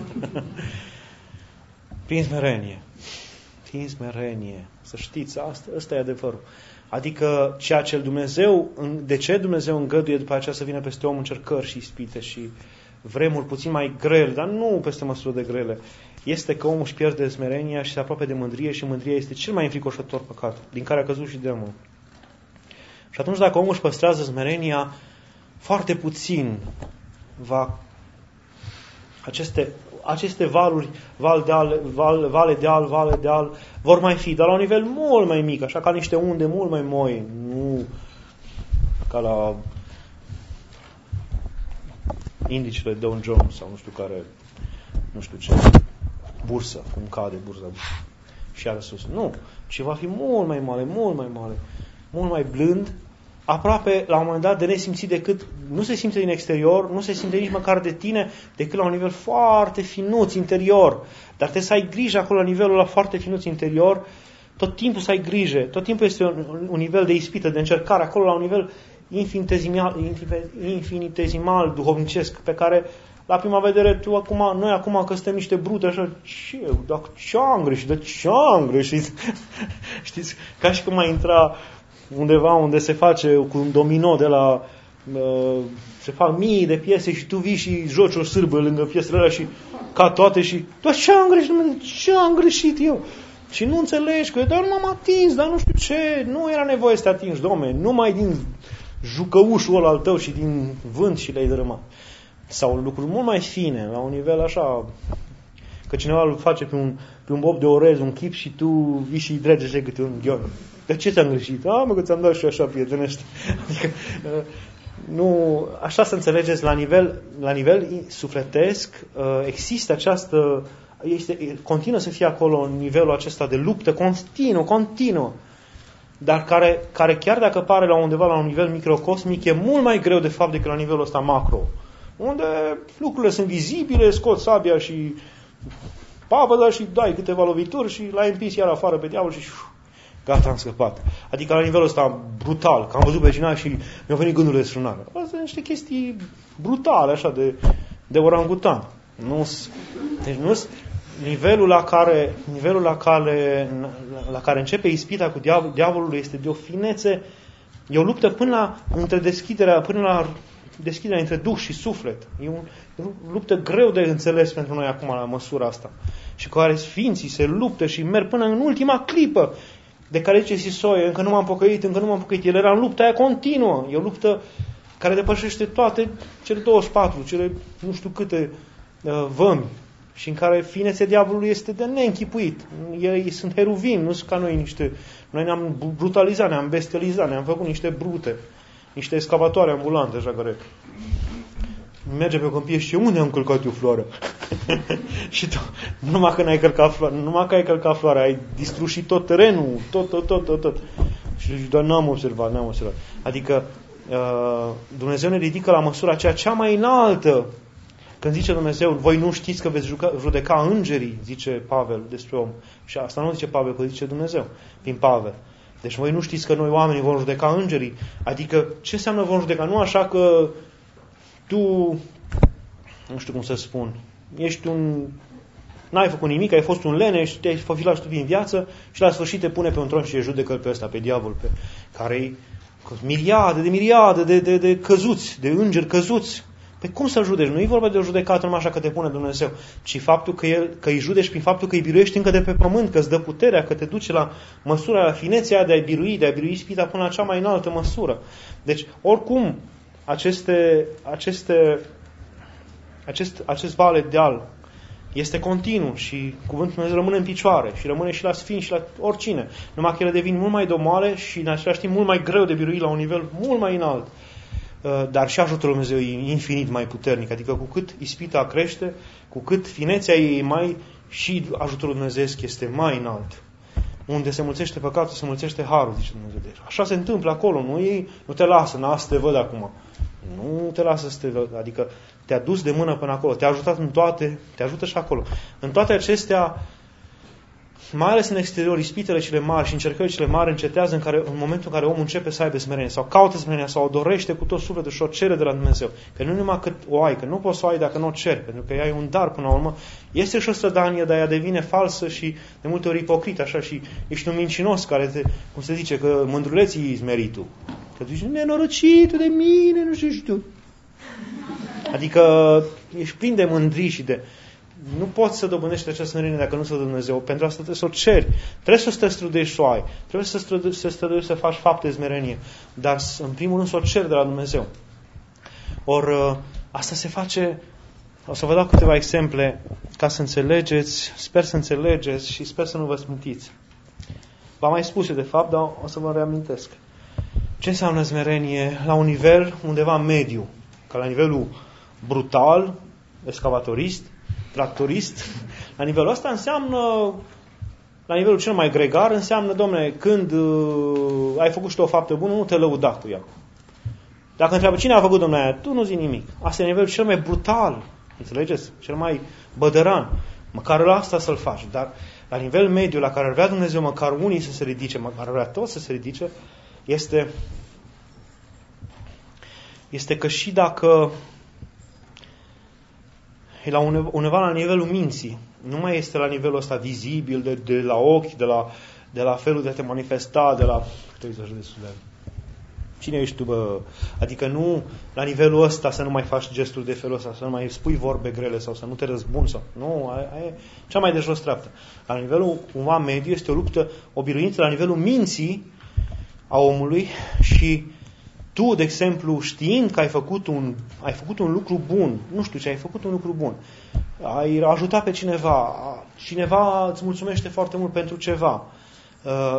Prin smerenie. Prin smerenie. Să știți, asta, asta e adevărul. Adică ceea ce Dumnezeu, de ce Dumnezeu îngăduie după aceea să vină peste om încercări și ispite și vremuri puțin mai grele, dar nu peste măsură de grele, este că omul își pierde smerenia și se apropie de mândrie și mândria este cel mai înfricoșător păcat, din care a căzut și demonul. Și atunci dacă omul își păstrează smerenia, foarte puțin va aceste, aceste valuri, val de al, val, vale de al, vale de al, vor mai fi, dar la un nivel mult mai mic, așa ca niște unde mult mai moi, nu ca la indicele Dow Jones sau nu știu care, nu știu ce, bursă, cum cade bursa și iară sus. Nu, ci va fi mult mai mare, mult mai mare, mult mai blând, aproape, la un moment dat, de nesimțit decât, nu se simte din exterior, nu se simte nici măcar de tine, decât la un nivel foarte finuț interior. Dar trebuie să ai grijă acolo, la nivelul ăla foarte finuț interior, tot timpul să ai grijă, tot timpul este un, un nivel de ispită, de încercare, acolo la un nivel infinitezimal, infinitezimal duhovnicesc, pe care, la prima vedere, tu acum, noi acum că suntem niște brute, așa, ce, dacă ce-am greșit, de ce-am greșit? Știți, ca și cum ai intra undeva unde se face cu un domino de la uh, se fac mii de piese și tu vii și joci o sârbă lângă piesele alea și ca toate și dar ce am greșit, ce am greșit eu? Și nu înțelegi că dar nu m-am atins, dar nu știu ce, nu era nevoie să te atingi, domne, numai din jucăușul ăla al tău și din vânt și le-ai dărâmat. Sau lucruri mult mai fine, la un nivel așa, că cineva îl face pe un, pe un bob de orez, un chip și tu vii și dregește câte un ghion. De ce ți-am greșit? A, mă, că ți-am dat și așa prietenește. Adică, nu, așa să înțelegeți, la nivel, la nivel sufletesc, există această, este, continuă să fie acolo în nivelul acesta de luptă continuă, continuă, dar care, care chiar dacă pare la undeva la un nivel microcosmic, e mult mai greu de fapt decât la nivelul ăsta macro, unde lucrurile sunt vizibile, scoți sabia și pavăda și dai câteva lovituri și l-ai împins iar afară pe diavol și gata, am scăpat. Adică la nivelul ăsta brutal, că am văzut pe cineva și mi-au venit gândurile de strânare. Astea sunt niște chestii brutale, așa, de, de orangutan. Nu, deci nu nivelul la care, nivelul la care, la care începe ispita cu diavol, diavolul este de o finețe, e o luptă până la, între deschiderea, până la deschiderea între duh și suflet. E, un, e o luptă greu de înțeles pentru noi acum la măsura asta. Și cu care sfinții se luptă și merg până în ultima clipă, de care zice Sisoie, încă nu m-am pocăit, încă nu m-am pocăit. El era în lupta aia continuă. E o luptă care depășește toate cele douăzeci și patru, cele nu știu câte uh, vămi, și în care finețea diavolului este de neînchipuit. Ei sunt heruvim, nu sunt ca noi niște... Noi ne-am brutalizat, ne-am bestializat, ne-am făcut niște brute, niște excavatoare ambulante, așa care merge pe o câmpie și unde am călcat eu floarea? Și tu, numai că n-ai călcat floarea, numai că ai călcat floarea, ai distrus și tot terenul, tot, tot, tot, tot, tot. Și doar n-am observat, n-am observat. Adică uh, Dumnezeu ne ridică la măsura aceea cea mai înaltă. Când zice Dumnezeu, voi nu știți că veți juca, judeca îngerii, zice Pavel despre om. Și asta nu zice Pavel, că zice Dumnezeu, prin Pavel. Deci voi nu știți că noi oamenii vom judeca îngerii. Adică ce înseamnă vom judeca? Nu așa că tu, nu știu cum să spun, ești un, n-ai făcut nimic, ai fost un leneș, te-ai făfilat tu din viață și la sfârșit te pune pe un tron și îi judecă pe ăsta, pe diavol, pe care-i miriade de miriade de, de, de căzuți, de îngeri căzuți. Pe cum să-l judeci? Nu e vorba de o judecată numai așa că te pune Dumnezeu, ci faptul că, el, că îi judeci prin faptul că îi biruiești încă de pe pământ, că îți dă puterea, că te duce la măsura, la finețea de a birui, de a birui ispita până la cea mai înaltă măsură. Deci, oricum, aceste, aceste, acest, acest vale deal este continuu și cuvântul Dumnezeu rămâne în picioare și rămâne și la sfinți și la oricine. Numai că ele devin mult mai domale și în același timp mult mai greu de birui la un nivel mult mai înalt. Dar și ajutorul Dumnezeu e infinit mai puternic. Adică cu cât ispita crește, cu cât finețea ei mai, și ajutorul dumnezeiesc este mai înalt. Unde se mulțește păcatul, se mulțește harul, zice Dumnezeu. Așa se întâmplă acolo. Nu, ei, nu te lasă, n-a să te văd acum. Nu te lasă să te... Adică te-a dus de mână până acolo, te-a ajutat în toate, te ajută și acolo. În toate acestea, mai ales în exterior, ispitele cele mari și încercările cele mari încetează în, care, în momentul în care omul începe să aibă smerenie sau caută smerenia sau o dorește cu tot sufletul și o cere de la Dumnezeu. Că nu numai cât o ai, că nu poți să o ai dacă nu o ceri, pentru că ea e un dar până la urmă. Este și o strădanie, dar ea devine falsă și de multe ori ipocrită, așa, și ești un mincinos care, te, cum se zice, că mândruleții îți meritul. Că tu zici, nenorocitul de mine, nu știu, știu. Adică ești plin de mândrii și de... Nu poți să dobândești această smerenie dacă nu să Dumnezeu. Pentru asta trebuie să o ceri. Trebuie să te străduiești să o ai. Trebuie să străduiești să, străduiești să faci fapte de smerenie. Dar în primul rând să o ceri de la Dumnezeu. Or, asta se face... O să vă dau câteva exemple ca să înțelegeți. Sper să înțelegeți și sper să nu vă smântiți. V-am mai spus eu de fapt, dar o să vă reamintesc. Ce înseamnă smerenie la un nivel undeva mediu? Ca la nivelul brutal, excavatorist, tractorist. La nivelul ăsta înseamnă, la nivelul cel mai gregar, înseamnă, domne, când uh, ai făcut și tu o faptă bună, nu te lăuda cu ea. Dacă întreabă cine a făcut, domne, aia, tu nu zi nimic. Asta e nivelul cel mai brutal, înțelegeți? Cel mai bădăran. Măcar la asta să-l faci. Dar la nivel mediu, la care ar vrea Dumnezeu măcar unii să se ridice, măcar ar vrea toți să se ridice, este, este că și dacă e la undeva la nivelul minții, nu mai este la nivelul ăsta vizibil, de, de la ochi, de la, de la felul de a te manifesta, de la... Cine ești tu, bă? Adică nu la nivelul ăsta să nu mai faci gesturi de felul ăsta, să nu mai spui vorbe grele sau să nu te răzbuni. Sau... Nu, aia e cea mai de jos treaptă. La nivelul cumva mediu este o luptă, o biruință la nivelul minții a omului și tu, de exemplu, știind că ai făcut un, ai făcut un lucru bun, nu știu ce, ai făcut un lucru bun, ai ajutat pe cineva, cineva îți mulțumește foarte mult pentru ceva. Uh,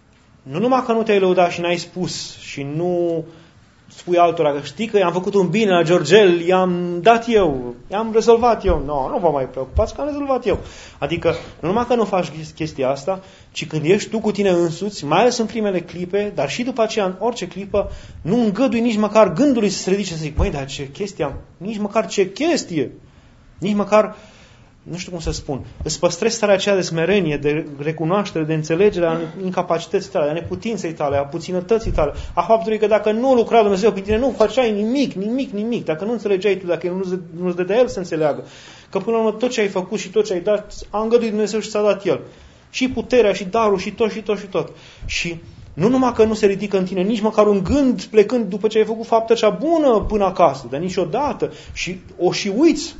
nu numai că nu te-ai lăudat și n-ai spus și nu spui altora că știi că i-am făcut un bine la Georgel, i-am dat eu, i-am rezolvat eu. Nu, no, nu vă mai preocupați că am rezolvat eu. Adică, nu numai că nu faci chestia asta, ci când ești tu cu tine însuți, mai ales în primele clipe, dar și după aceea, în orice clipă, nu îngădui nici măcar gândului să se ridice să zic, măi, dar ce chestie am, nici măcar ce chestie, nici măcar, nu știu cum să spun, îți păstrezi starea aceea de smerenie, de recunoaștere, de înțelegere a incapacității tale, a neputinței tale, a puținătății tale, a faptului că dacă nu lucra Dumnezeu pe tine, nu făceai nimic, nimic, nimic. Dacă nu înțelegeai tu, dacă nu, nu-ți dădea El să înțeleagă, că până la urmă tot ce ai făcut și tot ce ai dat, a îngăduit Dumnezeu și ți-a dat El. Și puterea, și darul, și tot, și tot, și tot. Și nu numai că nu se ridică în tine nici măcar un gând plecând după ce ai făcut fapta cea bună până acasă, dar niciodată. Și o și uiți.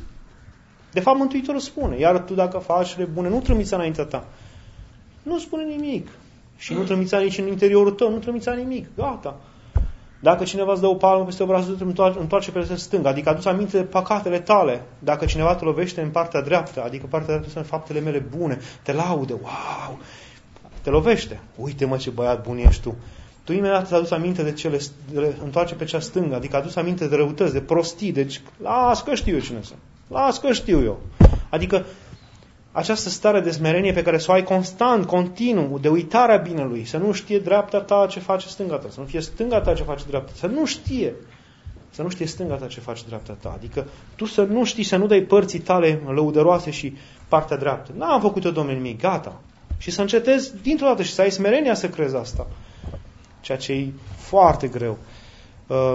De fapt, Mântuitorul spune, iar tu dacă faci cele bune, nu trămița înaintea ta. Nu spune nimic. Și nu trămița nici în interiorul tău, nu trămița nimic. Gata. Dacă cineva îți dă o palmă peste obrazul tău, întoarce pe stânga. Adică adu-ți aminte de păcatele tale. Dacă cineva te lovește în partea dreaptă, adică partea dreaptă sunt faptele mele bune, te laude, wow, te lovește. Uite mă ce băiat bun ești tu. Tu imediat îți aduci aminte de cele, de, întoarce pe cea stângă, adică aduci aminte de răutăți, de prostii, deci las că știu eu cine sunt. Las că știu eu. Adică această stare de smerenie pe care să o ai constant, continuu, de uitarea binelui, să nu știe dreapta ta ce face stânga ta, să nu fie stânga ta ce face dreapta ta, să nu știe, să nu știe stânga ta ce face dreapta ta. Adică tu să nu știi, să nu dai părții tale lăudăroase și partea dreaptă. N-am făcut eu, Domnule, nimic, gata. Și să încetezi dintr-o dată și să ai smerenia să crezi asta. Ceea ce e foarte greu. Uh,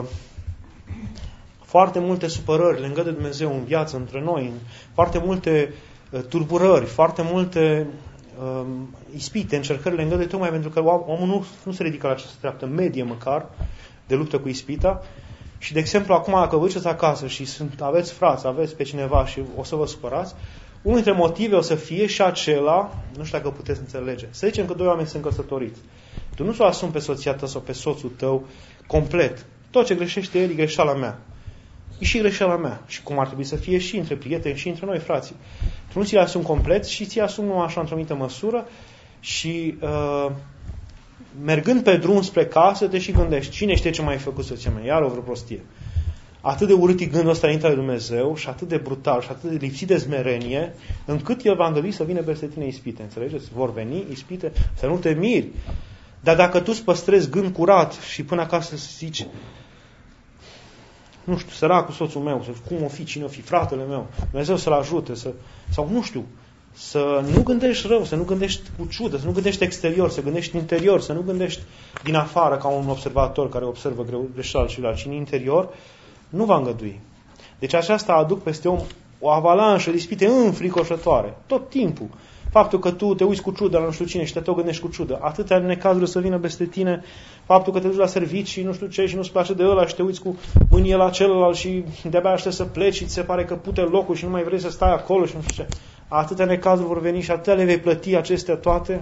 Foarte multe supărări le îngăduie Dumnezeu în viață, între noi, foarte multe uh, turburări, foarte multe uh, ispite, încercări le îngăduie tocmai pentru că omul nu, nu se ridică la această treaptă medie măcar de luptă cu ispita. Și, de exemplu, acum dacă vă duceți acasă și sunt, aveți frați, aveți pe cineva și o să vă supărați, unul dintre motive o să fie și acela, nu știu dacă puteți înțelege, să zicem că doi oameni sunt căsătoriți. Tu nu ți-o asumi pe soția ta sau pe soțul tău complet. Tot ce greșește el e greșeala mea. E și greșeala mea. Și cum ar trebui să fie și între prieteni și între noi, frații. Tu nu ți-l asumi complet și ți-l asumi numai așa într-o anumită măsură și uh, mergând pe drum spre casă te și gândești, cine știe ce mai ai făcut soția mea? Iar o vreo prostie. Atât de urât e gândul ăsta înaintea lui Dumnezeu și atât de brutal și atât de lipsit de smerenie, încât El va îngădui să vină peste tine ispite. Înțelegeți? Vor veni ispite, să nu te miri. Dar dacă tu îți păstrezi gând curat și până acasă să zici, nu știu, săracul soțul meu, să cum o fi, cine o fi, fratele meu, Dumnezeu să-l ajute, să, sau nu știu, să nu gândești rău, să nu gândești cu ciudă, să nu gândești exterior, să gândești interior, să nu gândești din afară ca un observator care observă greșeala celuilalt, ci în interior, nu va îngădui. Deci aceasta aduc peste om o avalanșă de ispite înfricoșătoare, tot timpul. Faptul că tu te uiți cu ciudă la nu știu cine și te tot gândești cu ciudă, atâtea necazuri să vină peste tine, faptul că te duci la servici și nu știu ce și nu-ți place de ăla și te uiți cu mânie la celălalt și de-abia aștept să pleci și ți se pare că pute locul și nu mai vrei să stai acolo și nu știu ce. Atâtea necazuri vor veni și atâtea le vei plăti acestea toate.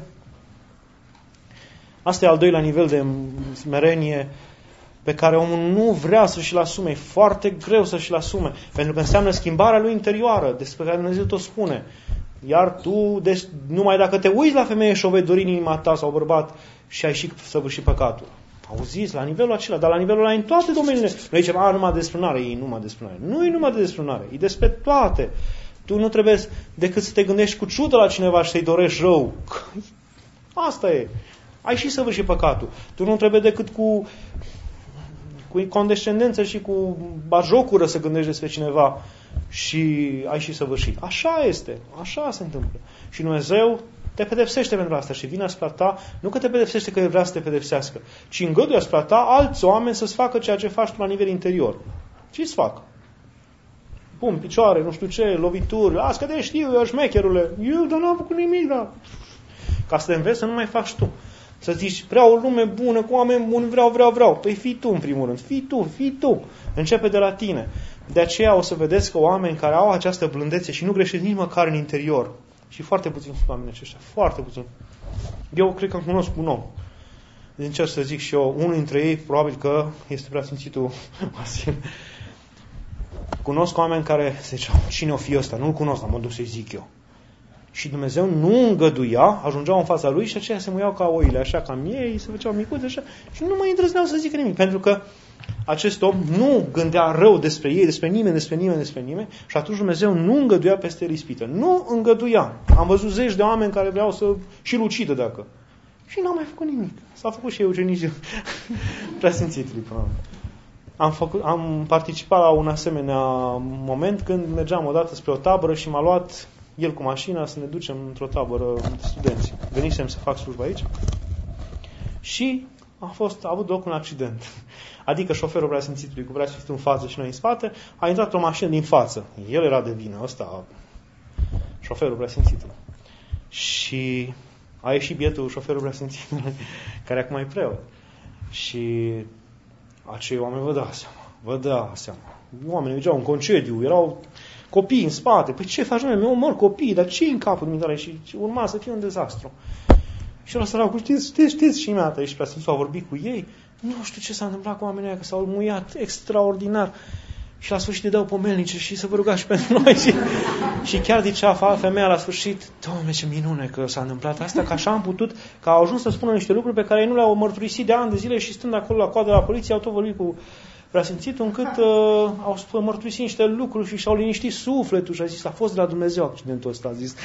Asta e al doilea nivel de smerenie pe care omul nu vrea să și-l asume. E foarte greu să și-l asume, pentru că înseamnă schimbarea lui interioară, despre care Dumnezeu tot spune. Iar tu, deci, numai dacă te uiți la femeie și o vei dori în inima ta sau bărbat și ai și săvârșit păcatul. Auziți, la nivelul acela, dar la nivelul ăla în toate domeniile. Noi zicem, a, numai desprânare, e numai desprânare. Nu e numai de desprânare, e despre toate. Tu nu trebuie decât să te gândești cu ciudă la cineva și să-i dorești rău. Asta e. Ai și săvârșit păcatul. Tu nu trebuie decât cu, cu condescendență și cu bajocură să gândești despre cineva și ai și săvârșit. Așa este. Așa se întâmplă. Și Dumnezeu te pedepsește pentru asta și vine asupra ta, nu că te pedepsește că El vrea să te pedepsească, ci îngăduie asupra ta alți oameni să-ți facă ceea ce faci tu la nivel interior. Ce-ți fac? Pum, picioare, nu știu ce, lovituri, las că de știu eu, șmecherule, eu, dar n-am făcut nimic, da. Ca să te înveți să nu mai faci tu. Să zici, vreau o lume bună, cu oameni buni, vreau, vreau, vreau. Păi fii tu în primul rând, fii tu, fii tu. Începe de la tine. De aceea o să vedeți că oameni care au această blândețe și nu greșesc nici măcar în interior, și foarte puțin sunt oamenii aceștia, foarte puțin. Eu cred că cunosc un om. Deci încerc să zic și eu, unul dintre ei, probabil că este preasfințitul Vasil. Cunosc oameni care se ziceau, cine o fi ăsta? Nu-l cunosc, dar mă duc să-i zic eu. Și Dumnezeu nu îngăduia, ajungeau în fața lui și aceia se muiau ca oile, așa, ca miei, se făceau micuți, așa, și nu mai îndrăzneau să zică nimic, pentru că acest om nu gândea rău despre ei, despre nimeni, despre nimeni, despre nimeni, și atunci Dumnezeu nu îngăduia peste el ispită. Nu îngăduia. Am văzut zeci de oameni care vreau să și-l ucidă dacă. Și n-am mai făcut nimic. S-a făcut și eugenicii preasfințitului. Am, făcut, am participat la un asemenea moment când mergeam odată spre o tabără și m-a luat el cu mașina să ne ducem într-o tabără de studenți. Venisem să fac slujbă aici și a fost a avut loc un accident. Adică șoferul preasfințitului cu preasfințitul în față și noi în spate a intrat o mașină din față. El era de vină, ăsta, șoferul preasfințitului. Și a ieșit bietul șoferul preasfințitului, care acum e preot. Și acei oameni vă dați seama, vă dați seama. Oamenii mergeau în concediu, erau copii în spate. Păi ce faci, noi? Eu mor copii, dar ce în capul dumitale? Și urma să fie un dezastru. Și ăla săracul, știți, știți, știți, și imediat aici preasfințitul a vorbit cu ei. Nu știu ce s-a întâmplat cu oamenii aia, că s-au muiat extraordinar. Și la sfârșit îi dau pomelnice și să vă rugați și pentru noi. Și, și chiar zicea femeia la sfârșit, Doamne, ce minune că s-a întâmplat asta, că așa am putut, că au ajuns să spună niște lucruri pe care ei nu le-au mărturisit de ani de zile și stând acolo la coadă la poliție, au tot vorbit cu preasfințitul, încât uh, au mărturisit niște lucruri și și-au liniștit sufletul și a zis, a fost de la Dumnezeu accidentul ăsta, a zis.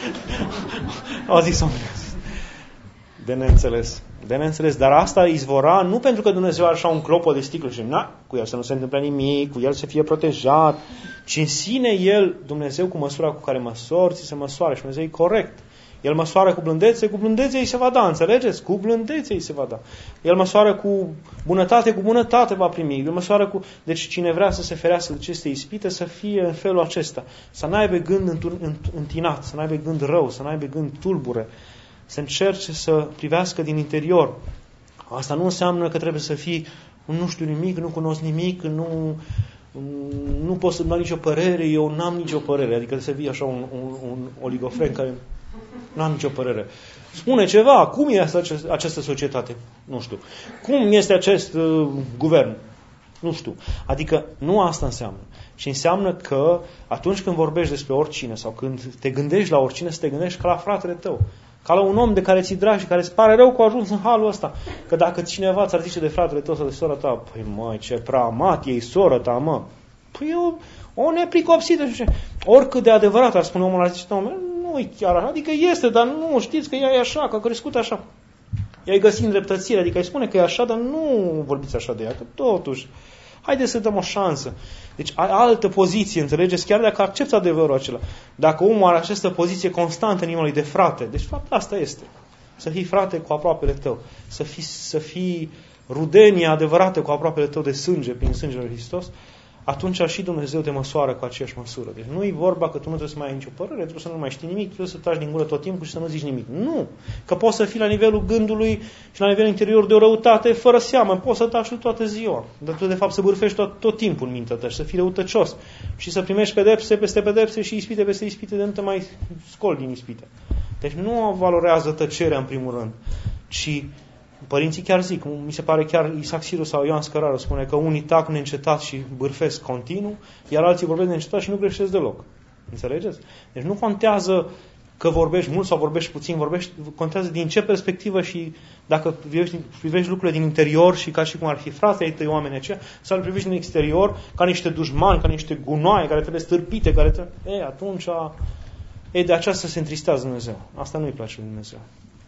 Au zis oamenii. De neînțeles. De neînțeles. Dar asta izvora nu pentru că Dumnezeu are așa un clopot de sticlă și na, cu el să nu se întâmple nimic, cu el să fie protejat, ci în sine el, Dumnezeu cu măsura cu care măsori, ți se măsoară și Dumnezeu e corect. El măsoară cu blândețe, cu blândețe îi se va da, înțelegeți? Cu blândețe îi se va da. El măsoară cu bunătate, cu bunătate va primi. El măsoară cu... Deci cine vrea să se ferească de aceste ispite, să fie în felul acesta. Să n-aibă gând întinat, să n-aibă gând rău, să n-aibă gând tulbure. Să încerce să privească din interior. Asta nu înseamnă că trebuie să fii nu știu nimic, nu cunosc nimic, nu, nu pot să-mi dau nicio părere, eu n-am nicio părere. Adică să fii așa un, un, un oligofren care nu am nicio părere. Spune ceva, cum este această societate? Nu știu. Cum este acest uh, guvern? Nu știu. Adică nu asta înseamnă. Și înseamnă că atunci când vorbești despre oricine sau când te gândești la oricine, să te gândești ca la fratele tău. Ca la un om de care ți-i dragi și care îți pare rău că a ajuns în halul ăsta. Că dacă cineva ți-ar zice de fratele tău sau de sora ta, păi măi, ce prea amat e sora ta, mă. Păi eu, o nepricopsită. Oricât de adevărat ar spune omul, ar zice, nu e chiar așa. Adică este, dar nu știți că ea e așa, că a crescut așa. Ea e găsit îndreptățire, adică îi spune că e așa, dar nu vorbiți așa de ea, că totuși haideți să dăm o șansă. Deci ai altă poziție, înțelegeți? Chiar dacă accepți adevărul acela. Dacă omul are această poziție constantă în inima lui de frate, deci fapt asta este. Să fii frate cu aproapele tău. Să fii, să fii rudenie adevărată cu aproapele tău de sânge, prin sângele lui Hristos, atunci și Dumnezeu te măsoară cu aceeași măsură. Deci nu e vorba că tu nu trebuie să mai ai nicio părere, trebuie să nu mai știi nimic, trebuie să taci din gură tot timpul și să nu zici nimic. Nu! Că poți să fii la nivelul gândului și la nivelul interior de o răutate fără seamă, poți să taci toată ziua. Dar tu de fapt să bârfești tot, tot timpul în mintea ta și să fii răutăcios și să primești pedepse peste pedepse și ispite peste ispite de nu te mai scoli din ispite. Deci nu valorează tăcerea în primul rând, ci părinții chiar zic, mi se pare chiar Isaac Siru sau Ioan Scăraru spune că unii tac neîncetat și bârfesc continuu, iar alții vorbesc neîncetat și nu greșesc deloc. Înțelegeți? Deci nu contează că vorbești mult sau vorbești puțin, vorbești, contează din ce perspectivă și dacă privești, privești lucrurile din interior și ca și cum ar fi frații ai tăi oamenii aceia, sau le privești din exterior ca niște dușmani, ca niște gunoaie care trebuie stârpite, care trebuie... E, atunci, e, de aceasta se întristează Dumnezeu. Asta nu-i place lui Dumnezeu.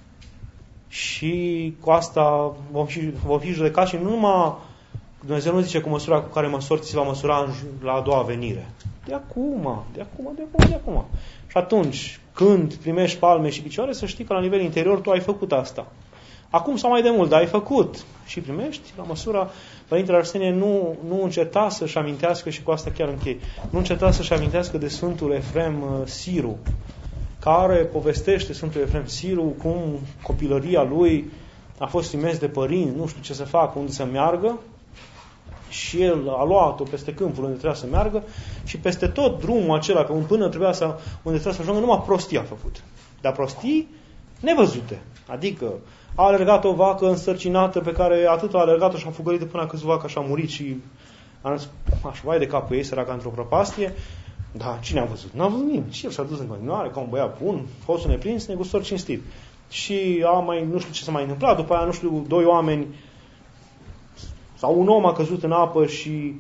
Și cu asta vom fi, vom fi judecați și nu numai Dumnezeu nu zice cu măsura cu care măsori ți se va măsura la a doua venire. De acum, de acum, de acum, de acum. Și atunci, când primești palme și picioare, să știi că la nivel interior tu ai făcut asta. Acum sau mai de mult, dar ai făcut. Și primești la măsura, Părintele Arsenie nu, nu înceta să-și amintească, și cu asta chiar închei, nu înceta să-și amintească de Sfântul Efrem Siru, care povestește Sfântul Efrem Siru cum copilăria lui a fost imens de părinți, nu știu ce să facă, unde să meargă, și el a luat-o peste câmpul unde trebuia să meargă și peste tot drumul acela, pe un până trebuia să, unde trebuia să ajungă, numai prostii a făcut. Dar prostii nevăzute. Adică a alergat o vacă însărcinată pe care atât a alergat-o și a fugărit până când vaca și a murit și a zis, așa, vai de capul ei, săraca într-o prăpastie. Da, cine a văzut? N-a văzut nimeni. Și el s-a dus în continuare ca un băiat bun, fostul neprins, negustor cinstit. Și a mai, nu știu ce s-a mai întâmplat, după aia, nu știu, doi oameni sau un om a căzut în apă și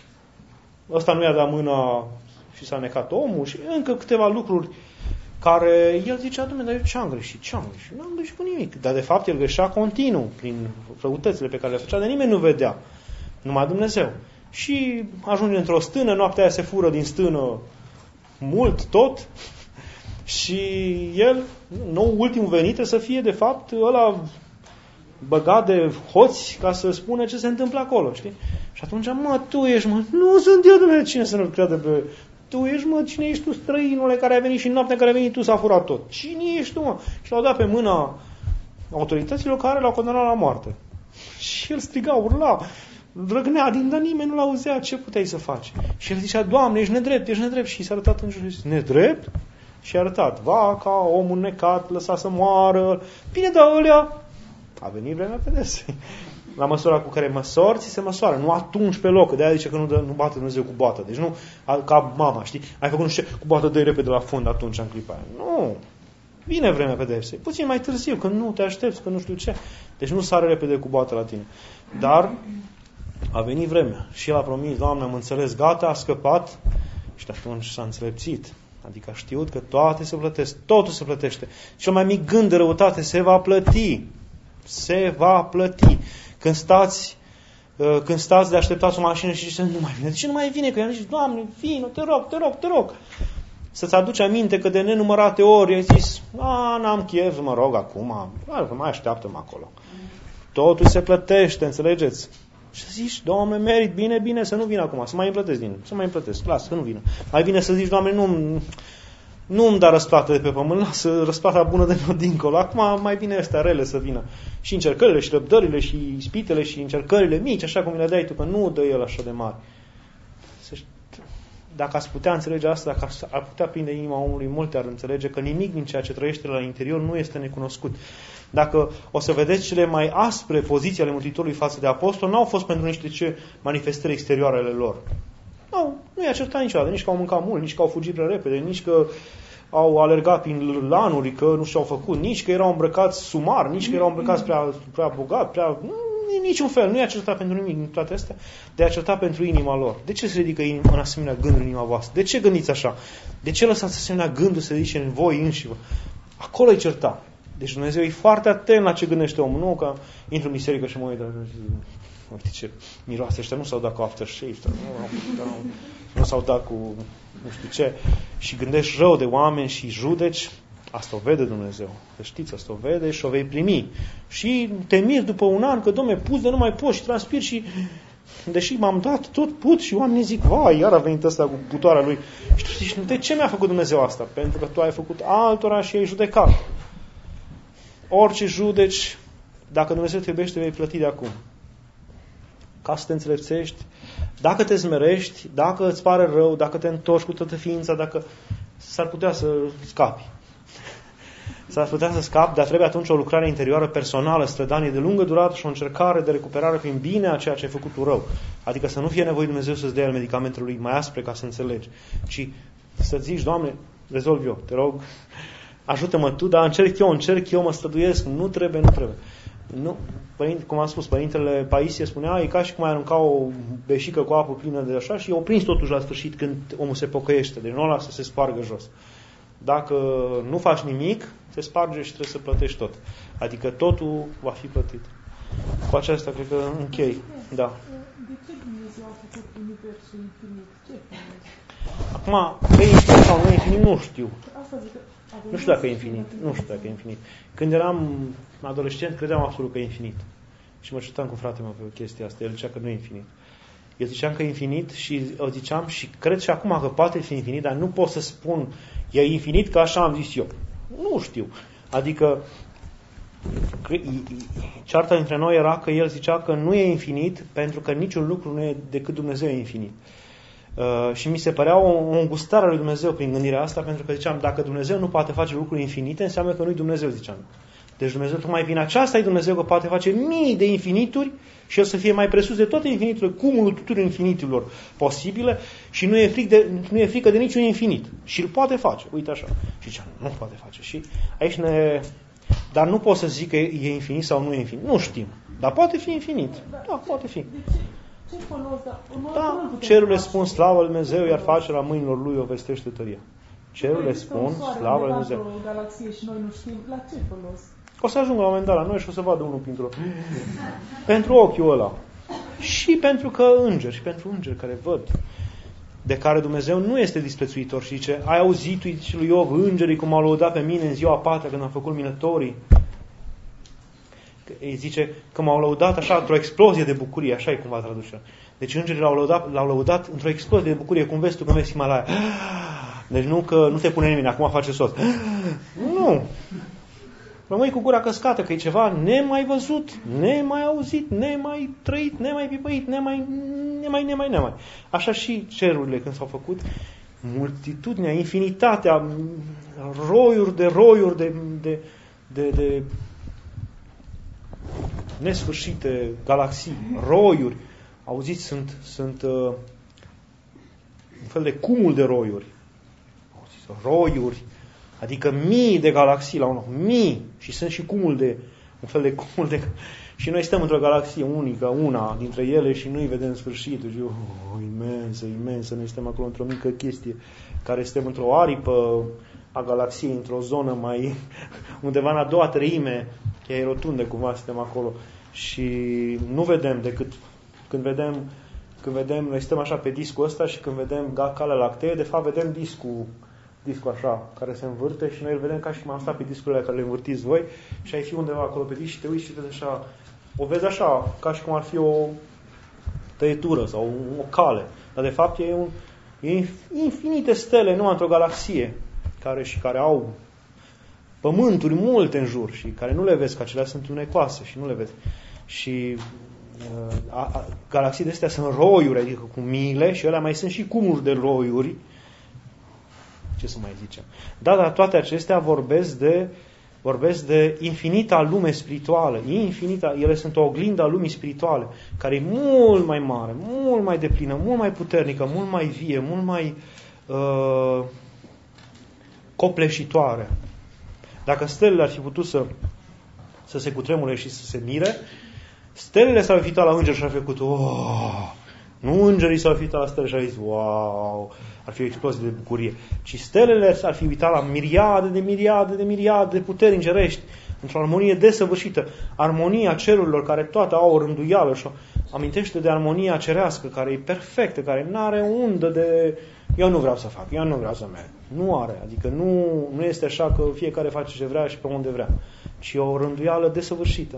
ăsta nu i-a dat mâna și s-a necat omul și încă câteva lucruri care el zicea, Dumnezeu, dar eu ce-am greșit? Ce-am greșit? Nu am greșit cu nimic. Dar de fapt el greșea continuu prin răutățile pe care le făcea, de nimeni nu vedea. Numai Dumnezeu. Și ajunge într-o stână, noaptea aia se fură din stână mult, tot, și el, nou ultimul venit, să fie de fapt ăla băgat de hoți ca să spună ce se întâmplă acolo, știi? Și atunci, mă, tu ești, mă, nu sunt eu, Dumnezeu, cine să nu creadă pe... Tu ești, mă, cine ești tu, străinule, care a venit și în noaptea care a venit tu s-a furat tot? Cine ești tu, mă? Și l-au dat pe mâna autorităților care l-au condamnat la moarte. Și el striga, urla, drăgnea din, dar nimeni nu l-auzea, ce puteai să faci? Și el zicea, Doamne, ești nedrept, ești nedrept. Și s-a arătat în jur, nedrept? Și a arătat, vaca, omul necat, lăsa să moară. Bine, dar ălea, a venit vremea pedepsei. La măsura cu care măsori, ți se măsoară. Nu atunci pe loc. De-aia zice că nu, dă, nu bate Dumnezeu cu boată. Deci nu, ca mama, știi? Ai făcut nu știu ce, cu boată, dă-i repede la fund atunci în clipa aia. Nu. Vine vremea pedepsei. Puțin mai târziu, când nu te aștepți, că nu știu ce. Deci nu sară repede cu boată la tine. Dar a venit vremea. Și el a promis, Doamne, am înțeles, gata, a scăpat. Și atunci s-a înțelepțit. Adică a știut că toate se plătesc. Totul se plătește. Cel mai mic gând de răutate se va plăti. Se va plăti. Când stați, când stați de așteptați o mașină și ziceți, nu mai vine. De ce nu mai vine? Că i-am zis, Doamne, vină, te rog, te rog, te rog. Să-ți aduci aminte că de nenumărate ori ai zis, a, n-am chef, mă rog, acum, mai așteaptă-mă acolo. Totul se plătește, înțelegeți? Și să zici, Doamne, merit, bine, bine, să nu vină acum, să mai îmi plătesc din, să mai îmi plătesc, lasă, să nu vină. Mai bine să zici, Doamne, nu nu îmi da răsplată de pe pământ, lasă răsplata bună de nou dincolo. Acum mai bine astea rele să vină. Și încercările, și răbdările, și ispitele, și încercările mici, așa cum mi le dai tu, că nu dă el așa de mare. Dacă ați putea înțelege asta, dacă ar putea prinde inima omului, multe ar înțelege că nimic din ceea ce trăiește la interior nu este necunoscut. Dacă o să vedeți cele mai aspre poziții ale Mântuitorului față de apostol, n-au fost pentru niște ce manifestări exterioare ale lor. Nu, nu i-a certat niciodată, nici că au mâncat mult, nici că au fugit prea repede, nici că au alergat prin lanuri, că nu și-au făcut, nici că erau îmbrăcați sumar, nici că erau îmbrăcați prea, prea bogat, prea... niciun fel, nu i-a certat pentru nimic din toate astea, de a certa pentru inima lor. De ce se ridică în asemenea gânduri în inima voastră? De ce gândiți așa? De ce lăsați asemenea gânduri să ridice în voi înșivă? Acolo îi certa. Deci Dumnezeu e foarte atent la ce gândește omul, nu că intru în biserică și mă uit, uite ce miroase, ăștia nu s-au dat cu aftershave, nu, nu, nu s-au dat cu nu știu ce, și gândești rău de oameni și judeci, asta o vede Dumnezeu, să știți, asta o vede și o vei primi. Și te miri după un an că, Doamne, pus de nu mai poți și transpiri și deși m-am dat tot put și oamenii zic, vai, iar a venit ăsta cu putoarea lui. Și tu zici, de ce mi-a făcut Dumnezeu asta? Pentru că tu ai făcut altora și ai judecat. Orice judeci, dacă Dumnezeu te iubește, vei plăti de acum. Ca să te înțelepțești, dacă te smerești, dacă îți pare rău, dacă te întorci cu toată ființa, dacă s-ar putea să scapi. S-ar putea să scapi, dar trebuie atunci o lucrare interioară personală, strădanie de lungă durată și o încercare de recuperare prin bine a ceea ce ai făcut tu rău. Adică să nu fie nevoie Dumnezeu să-ți dea medicamentele lui mai aspre ca să înțelegi, ci să zici, Doamne, rezolv eu, te rog, ajută-mă tu, dar încerc eu, încerc eu, mă străduiesc, nu trebuie, nu trebuie. Nu, părinte, cum am spus, părintele Paisie spunea, e ca și cum ai arunca o beșică cu apă plină de așa și o prins totuși la sfârșit când omul se pocăiește, deci nu o lasă să se spargă jos. Dacă nu faci nimic, se sparge și trebuie să plătești tot. Adică totul va fi plătit. Cu aceasta cred că închei. Da. De ce Dumnezeu a făcut universul infinit? Ce Acum, că e infinit sau nu e infinit, nu știu. Asta zic, nu știu dacă e infinit. Nu știu dacă e infinit. Când eram adolescent, credeam absolut că e infinit. Și mă certam cu fratele meu pe chestia asta. El zicea că nu e infinit. Eu ziceam că e infinit și o ziceam și cred și acum că poate fi infinit, dar nu pot să spun e infinit că așa am zis eu. Nu știu. Adică cearta dintre noi era că el zicea că nu e infinit pentru că niciun lucru nu e decât Dumnezeu e infinit. Uh, și mi se părea o, o îngustare a lui Dumnezeu prin gândirea asta, pentru că ziceam, dacă Dumnezeu nu poate face lucruri infinite, înseamnă că nu-i Dumnezeu, ziceam. Deci Dumnezeu, tocmai prin aceasta e Dumnezeu că poate face mii de infinituri și el să fie mai presus de toate infiniturile, cumulul tuturor infiniturilor posibile și nu e, fric de, nu e frică de niciun infinit. Și îl poate face. Uite așa. Și ziceam, nu poate face. Și aici ne... Dar nu pot să zic că e infinit sau nu e infinit. Nu știm. Dar poate fi infinit. Da, poate fi. Ce folos, da, cerurile spun slavă lui Dumnezeu, iar facerea mâinilor lui o vestește tăria. Cerurile spun slavă lui Dumnezeu. Galaxie și noi nu știm, la ce folos? O să ajungă la un moment dat la noi și o să vadă unul printr-o. Pentru ochiul ăla. Și pentru că îngeri, și pentru îngeri care văd. De care Dumnezeu nu este disprețuitor și zice, ai auzit lui Iov, îngerii cum au lăudat pe mine în ziua a patra când am făcut minătorii. Îi zice că m-au lăudat așa într-o explozie de bucurie, așa e cumva traducerea. Deci îngerii l-au lăudat, l-au lăudat într-o explozie de bucurie, cum vezi tu că mergi Himalaya. Deci nu că nu te pune nimeni, acum face sos. Nu! Rămâi cu gura căscată, că e ceva nemai văzut, nemai auzit, nemai trăit, nemai pipăit, nemai, nemai, nemai, nemai. Așa și cerurile când s-au făcut, multitudinea, infinitatea, roiuri de roiuri de, de, de, de nesfârșite galaxii, roiuri. Auziți, sunt, sunt uh, un fel de cumul de roiuri. Auziți, roiuri. Adică mii de galaxii la un loc. Mii. Și sunt și cumul de... Un fel de cumul de... Și noi stăm într-o galaxie unică, una dintre ele și nu-i vedem sfârșitul. Și, oh, imensă, imensă. Noi suntem acolo într-o mică chestie care suntem într-o aripă a galaxiei, într-o zonă mai... undeva în a doua treime, că e rotundă cumva, suntem acolo. Și nu vedem decât... Când vedem... Când vedem... Noi stăm așa pe discul ăsta și când vedem Calea Lactee, de fapt vedem discul discul așa, care se învârte și noi îl vedem ca și cum am stat pe discurile care le învârtiți voi și ai fi undeva acolo pe disc și te uiți și vezi așa, o vezi așa, ca și cum ar fi o tăietură sau o cale. Dar de fapt e, un, e infinite stele numai într-o galaxie care și care au pământuri multe în jur și care nu le vezi, că acelea sunt unecoase și nu le vezi. Și a, a, galaxii de astea sunt roiuri, adică cu miile și alea mai sunt și cumuri de roiuri. Ce să mai zicem? Da, dar toate acestea vorbesc de, vorbesc de infinita lume spirituală. Infinita, ele sunt o oglindă a lumii spirituale, care e mult mai mare, mult mai deplină, mult mai puternică, mult mai vie, mult mai uh, copleșitoare. Dacă stelele ar fi putut să, să se cutremure și să se mire, stelele s-au uitat la înger și au făcut, oh, Nu îngerii s-au fi uitat la stele și au zis, wow, ar fi o explozie de bucurie. Ci stelele s-ar fi uitat la miriade de miriade de miriade de puteri îngerești, într-o armonie desăvârșită. Armonia cerurilor care toate au o rânduială și o amintește de armonia cerească, care e perfectă, care nu are undă de... Eu nu vreau să fac, eu nu vreau să merg. Nu are, adică nu, nu este așa că fiecare face ce vrea și pe unde vrea, ci o rânduială desăvârșită.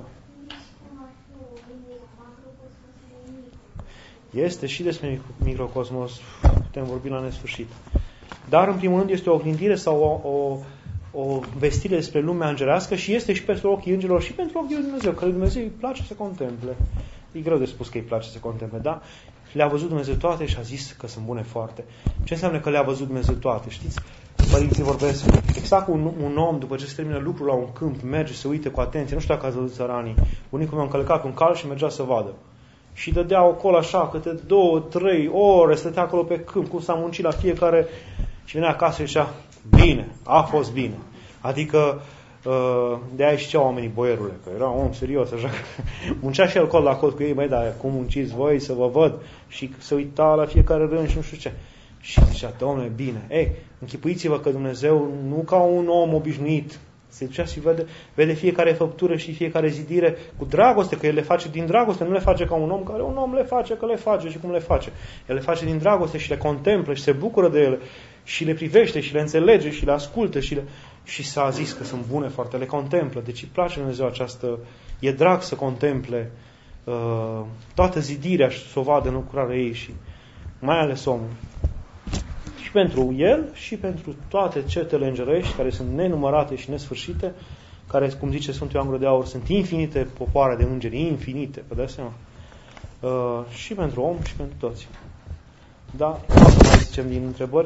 Este și despre microcosmos, putem vorbi la nesfârșit. Dar, în primul rând, este o oglindire sau o, o, o vestire despre lumea îngerească și este și pentru ochii îngerilor și pentru ochii lui Dumnezeu, că lui Dumnezeu îi place să contemple. E greu de spus că îi place să contemple, da? Le-a văzut Dumnezeu toate și a zis că sunt bune foarte. Ce înseamnă că le-a văzut Dumnezeu toate? Știți? Părinții vorbesc exact cu un, un om, după ce se termină lucrul la un câmp, merge, se uite cu atenție. Nu știu dacă ați văzut țăranii. Bunicul meu a încălcat un cal și mergea să vadă. Și dădea acolo așa, câte două, trei ore, stătea acolo pe câmp, cum s-a muncit la fiecare, și venea acasă și zicea, bine, a fost bine. Adică, de aia și ce oamenii boierule, că era un om serios, așa, muncea și el col la col cu ei, băi, dar cum munciți voi să vă văd? Și se uita la fiecare rând și nu știu ce. Și zicea, Doamne, bine, ei, închipuiți-vă că Dumnezeu, nu ca un om obișnuit, se ducea și vede, vede fiecare făptură și fiecare zidire cu dragoste, că El le face din dragoste, nu le face ca un om, care un om le face, că le face și cum le face. El le face din dragoste și le contemplă și se bucură de ele și le privește și le înțelege și le ascultă și, le... și s-a zis că sunt bune foarte, le contemplă. Deci îi place Dumnezeu această, e drag să contemple uh, toată zidirea și să o vadă în lucrarea ei și mai ales omul. Și pentru el și pentru toate cetele îngerești, care sunt nenumărate și nesfârșite, care, cum zice Sfântul Ioan Gură de Aur, sunt infinite popoare de îngeri, infinite, vă dați seama? Uh, și pentru om și pentru toți. Da? Asta mai zicem din întrebări.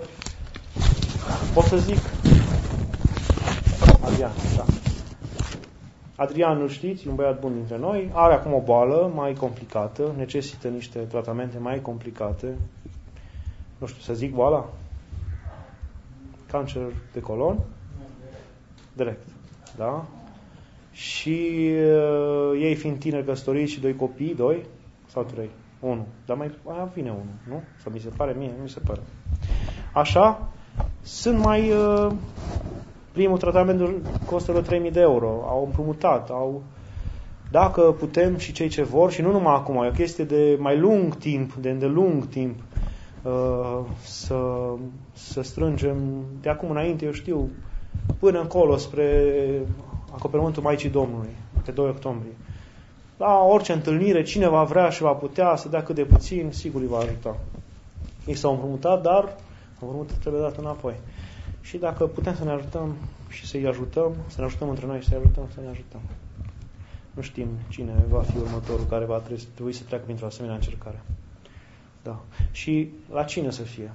Pot să zic? Adrian, da. Adrian, îl știți, e un băiat bun dintre noi, are acum o boală mai complicată, necesită niște tratamente mai complicate. Nu știu, să zic boala? Cancer de colon? Direct. Da? Și uh, ei fiind tineri căsătoriți și doi copii, doi sau trei? Unu. Dar mai aia vine unul, nu? Sau mi se pare mie, nu mi se pare. Așa, sunt mai... Uh, primul tratament costă trei mii de euro. Au împrumutat, au... Dacă putem și cei ce vor, și nu numai acum, e o chestie de mai lung timp, de îndelung timp, uh, să, să strângem de acum înainte, eu știu, până încolo, spre acoperământul Maicii Domnului, pe doi octombrie. La orice întâlnire, cine va vrea și va putea să dea cât de puțin, sigur îi va ajuta. Ei s-au împrumutat, dar împrumutul trebuie dat înapoi. Și dacă putem să ne ajutăm și să-i ajutăm, să ne ajutăm între noi și să-i ajutăm, să ne ajutăm. Nu știm cine va fi următorul care va trebui să treacă printr-o asemenea încercare. Da. Și la cine să fie?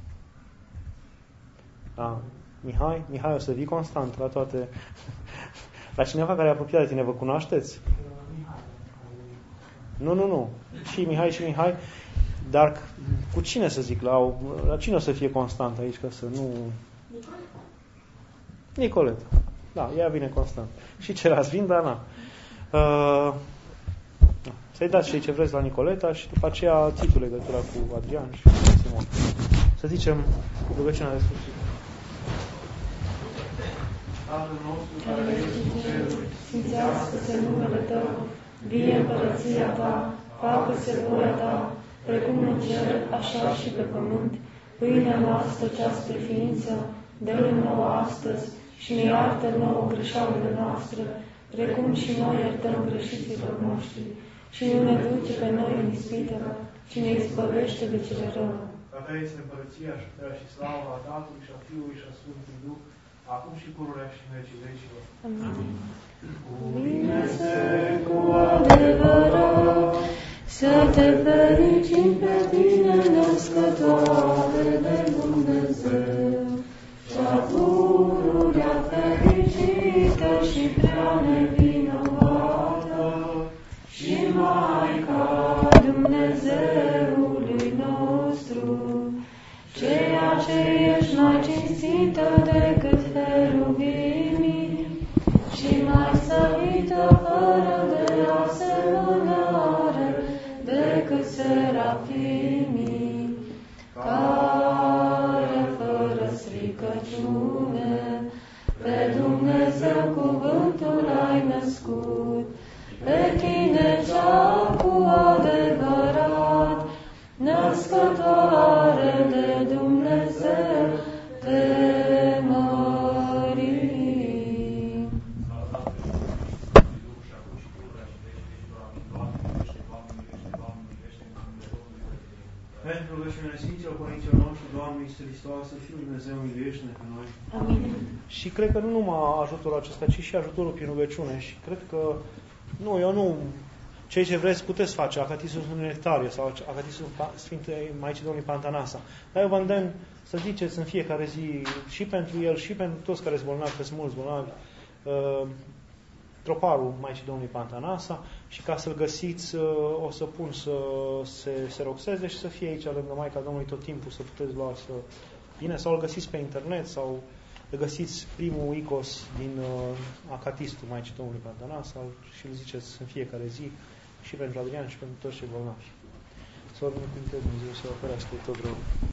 Da. Mihai? Mihai, o să vii constant la toate... La cineva care e apropiat de tine, vă cunoașteți? Nu, nu, nu. Și Mihai și Mihai. Dar cu cine să zic? La, la cine o să fie constant aici? Ca să nu... Nicoleta. Da, ea vine constant. Și ceilalți vin, dar na. Uh, să-i dați și ce vreți la Nicoleta și după aceea țitul legătura cu Adrian și cu Simon. Să zicem rugăciunea de sfârșit. Tatăl nostru care ești în ceruri, sfințească-se numele Tău, vie împărăția Ta, facă-se voia Ta, precum în cer, așa și pe pământ. Pâinea noastră cea spre ființă, dă-ne nouă astăzi și ne iartă nouă greșalile noastre, precum și noi iertăm greșiților noștri. Și nu ne duce pe noi în ispită, ci ne izbăvește de cele rău. Ca Ta este împărăția și puterea și slava a Tatălui și a Fiului și a Sfântului Duh, acum și pururea și în vecii vecilor. Amin. Cuvine-se cu adevărat, să te fericim pe tine, născătoare de Dumnezeu, cea pururea fericită și prea nevinovată, și Maica Dumnezeului nostru, ceea ce ești mai cinstită decât heruvimii și mai slăvită fără de asemănare decât serafim. l-ai născut, pe tine cea cu adevărat, născătoare de Dumnezeu, te mărim. Pentru rugăciunea Sfinților Părinților noștri, Doamne Iisuse Hristoase, Fiul Dumnezeu, miluiește-ne pe noi. Amin. Și cred că nu numai ajutorul acesta, ci și ajutorul prin rugăciune. Și cred că, nu, eu nu, cei ce vreți puteți face, Acatistul Sfântului Nectarie sau Acatistul Sfintei Maicii Domnului Pantanasa. Dar eu vă îndemn să ziceți în fiecare zi și pentru el, și pentru toți care sunt bolnavi, că sunt mulți bolnavi, uh, troparul Maicii Domnului Pantanasa, și ca să-l găsiți, uh, o să pun să se, se roxeze și să fie aici lângă Maica Domnului tot timpul, să puteți lua să bine, sau îl găsiți pe internet, sau îl găsiți primul icos din uh, Acatistul Maicii Domnului Pantanasa și îl ziceți în fiecare zi, și pentru Adrian și pentru toți cei bolnavi. Să vă binecuvânteze Dumnezeu, să vă ferească tot rău.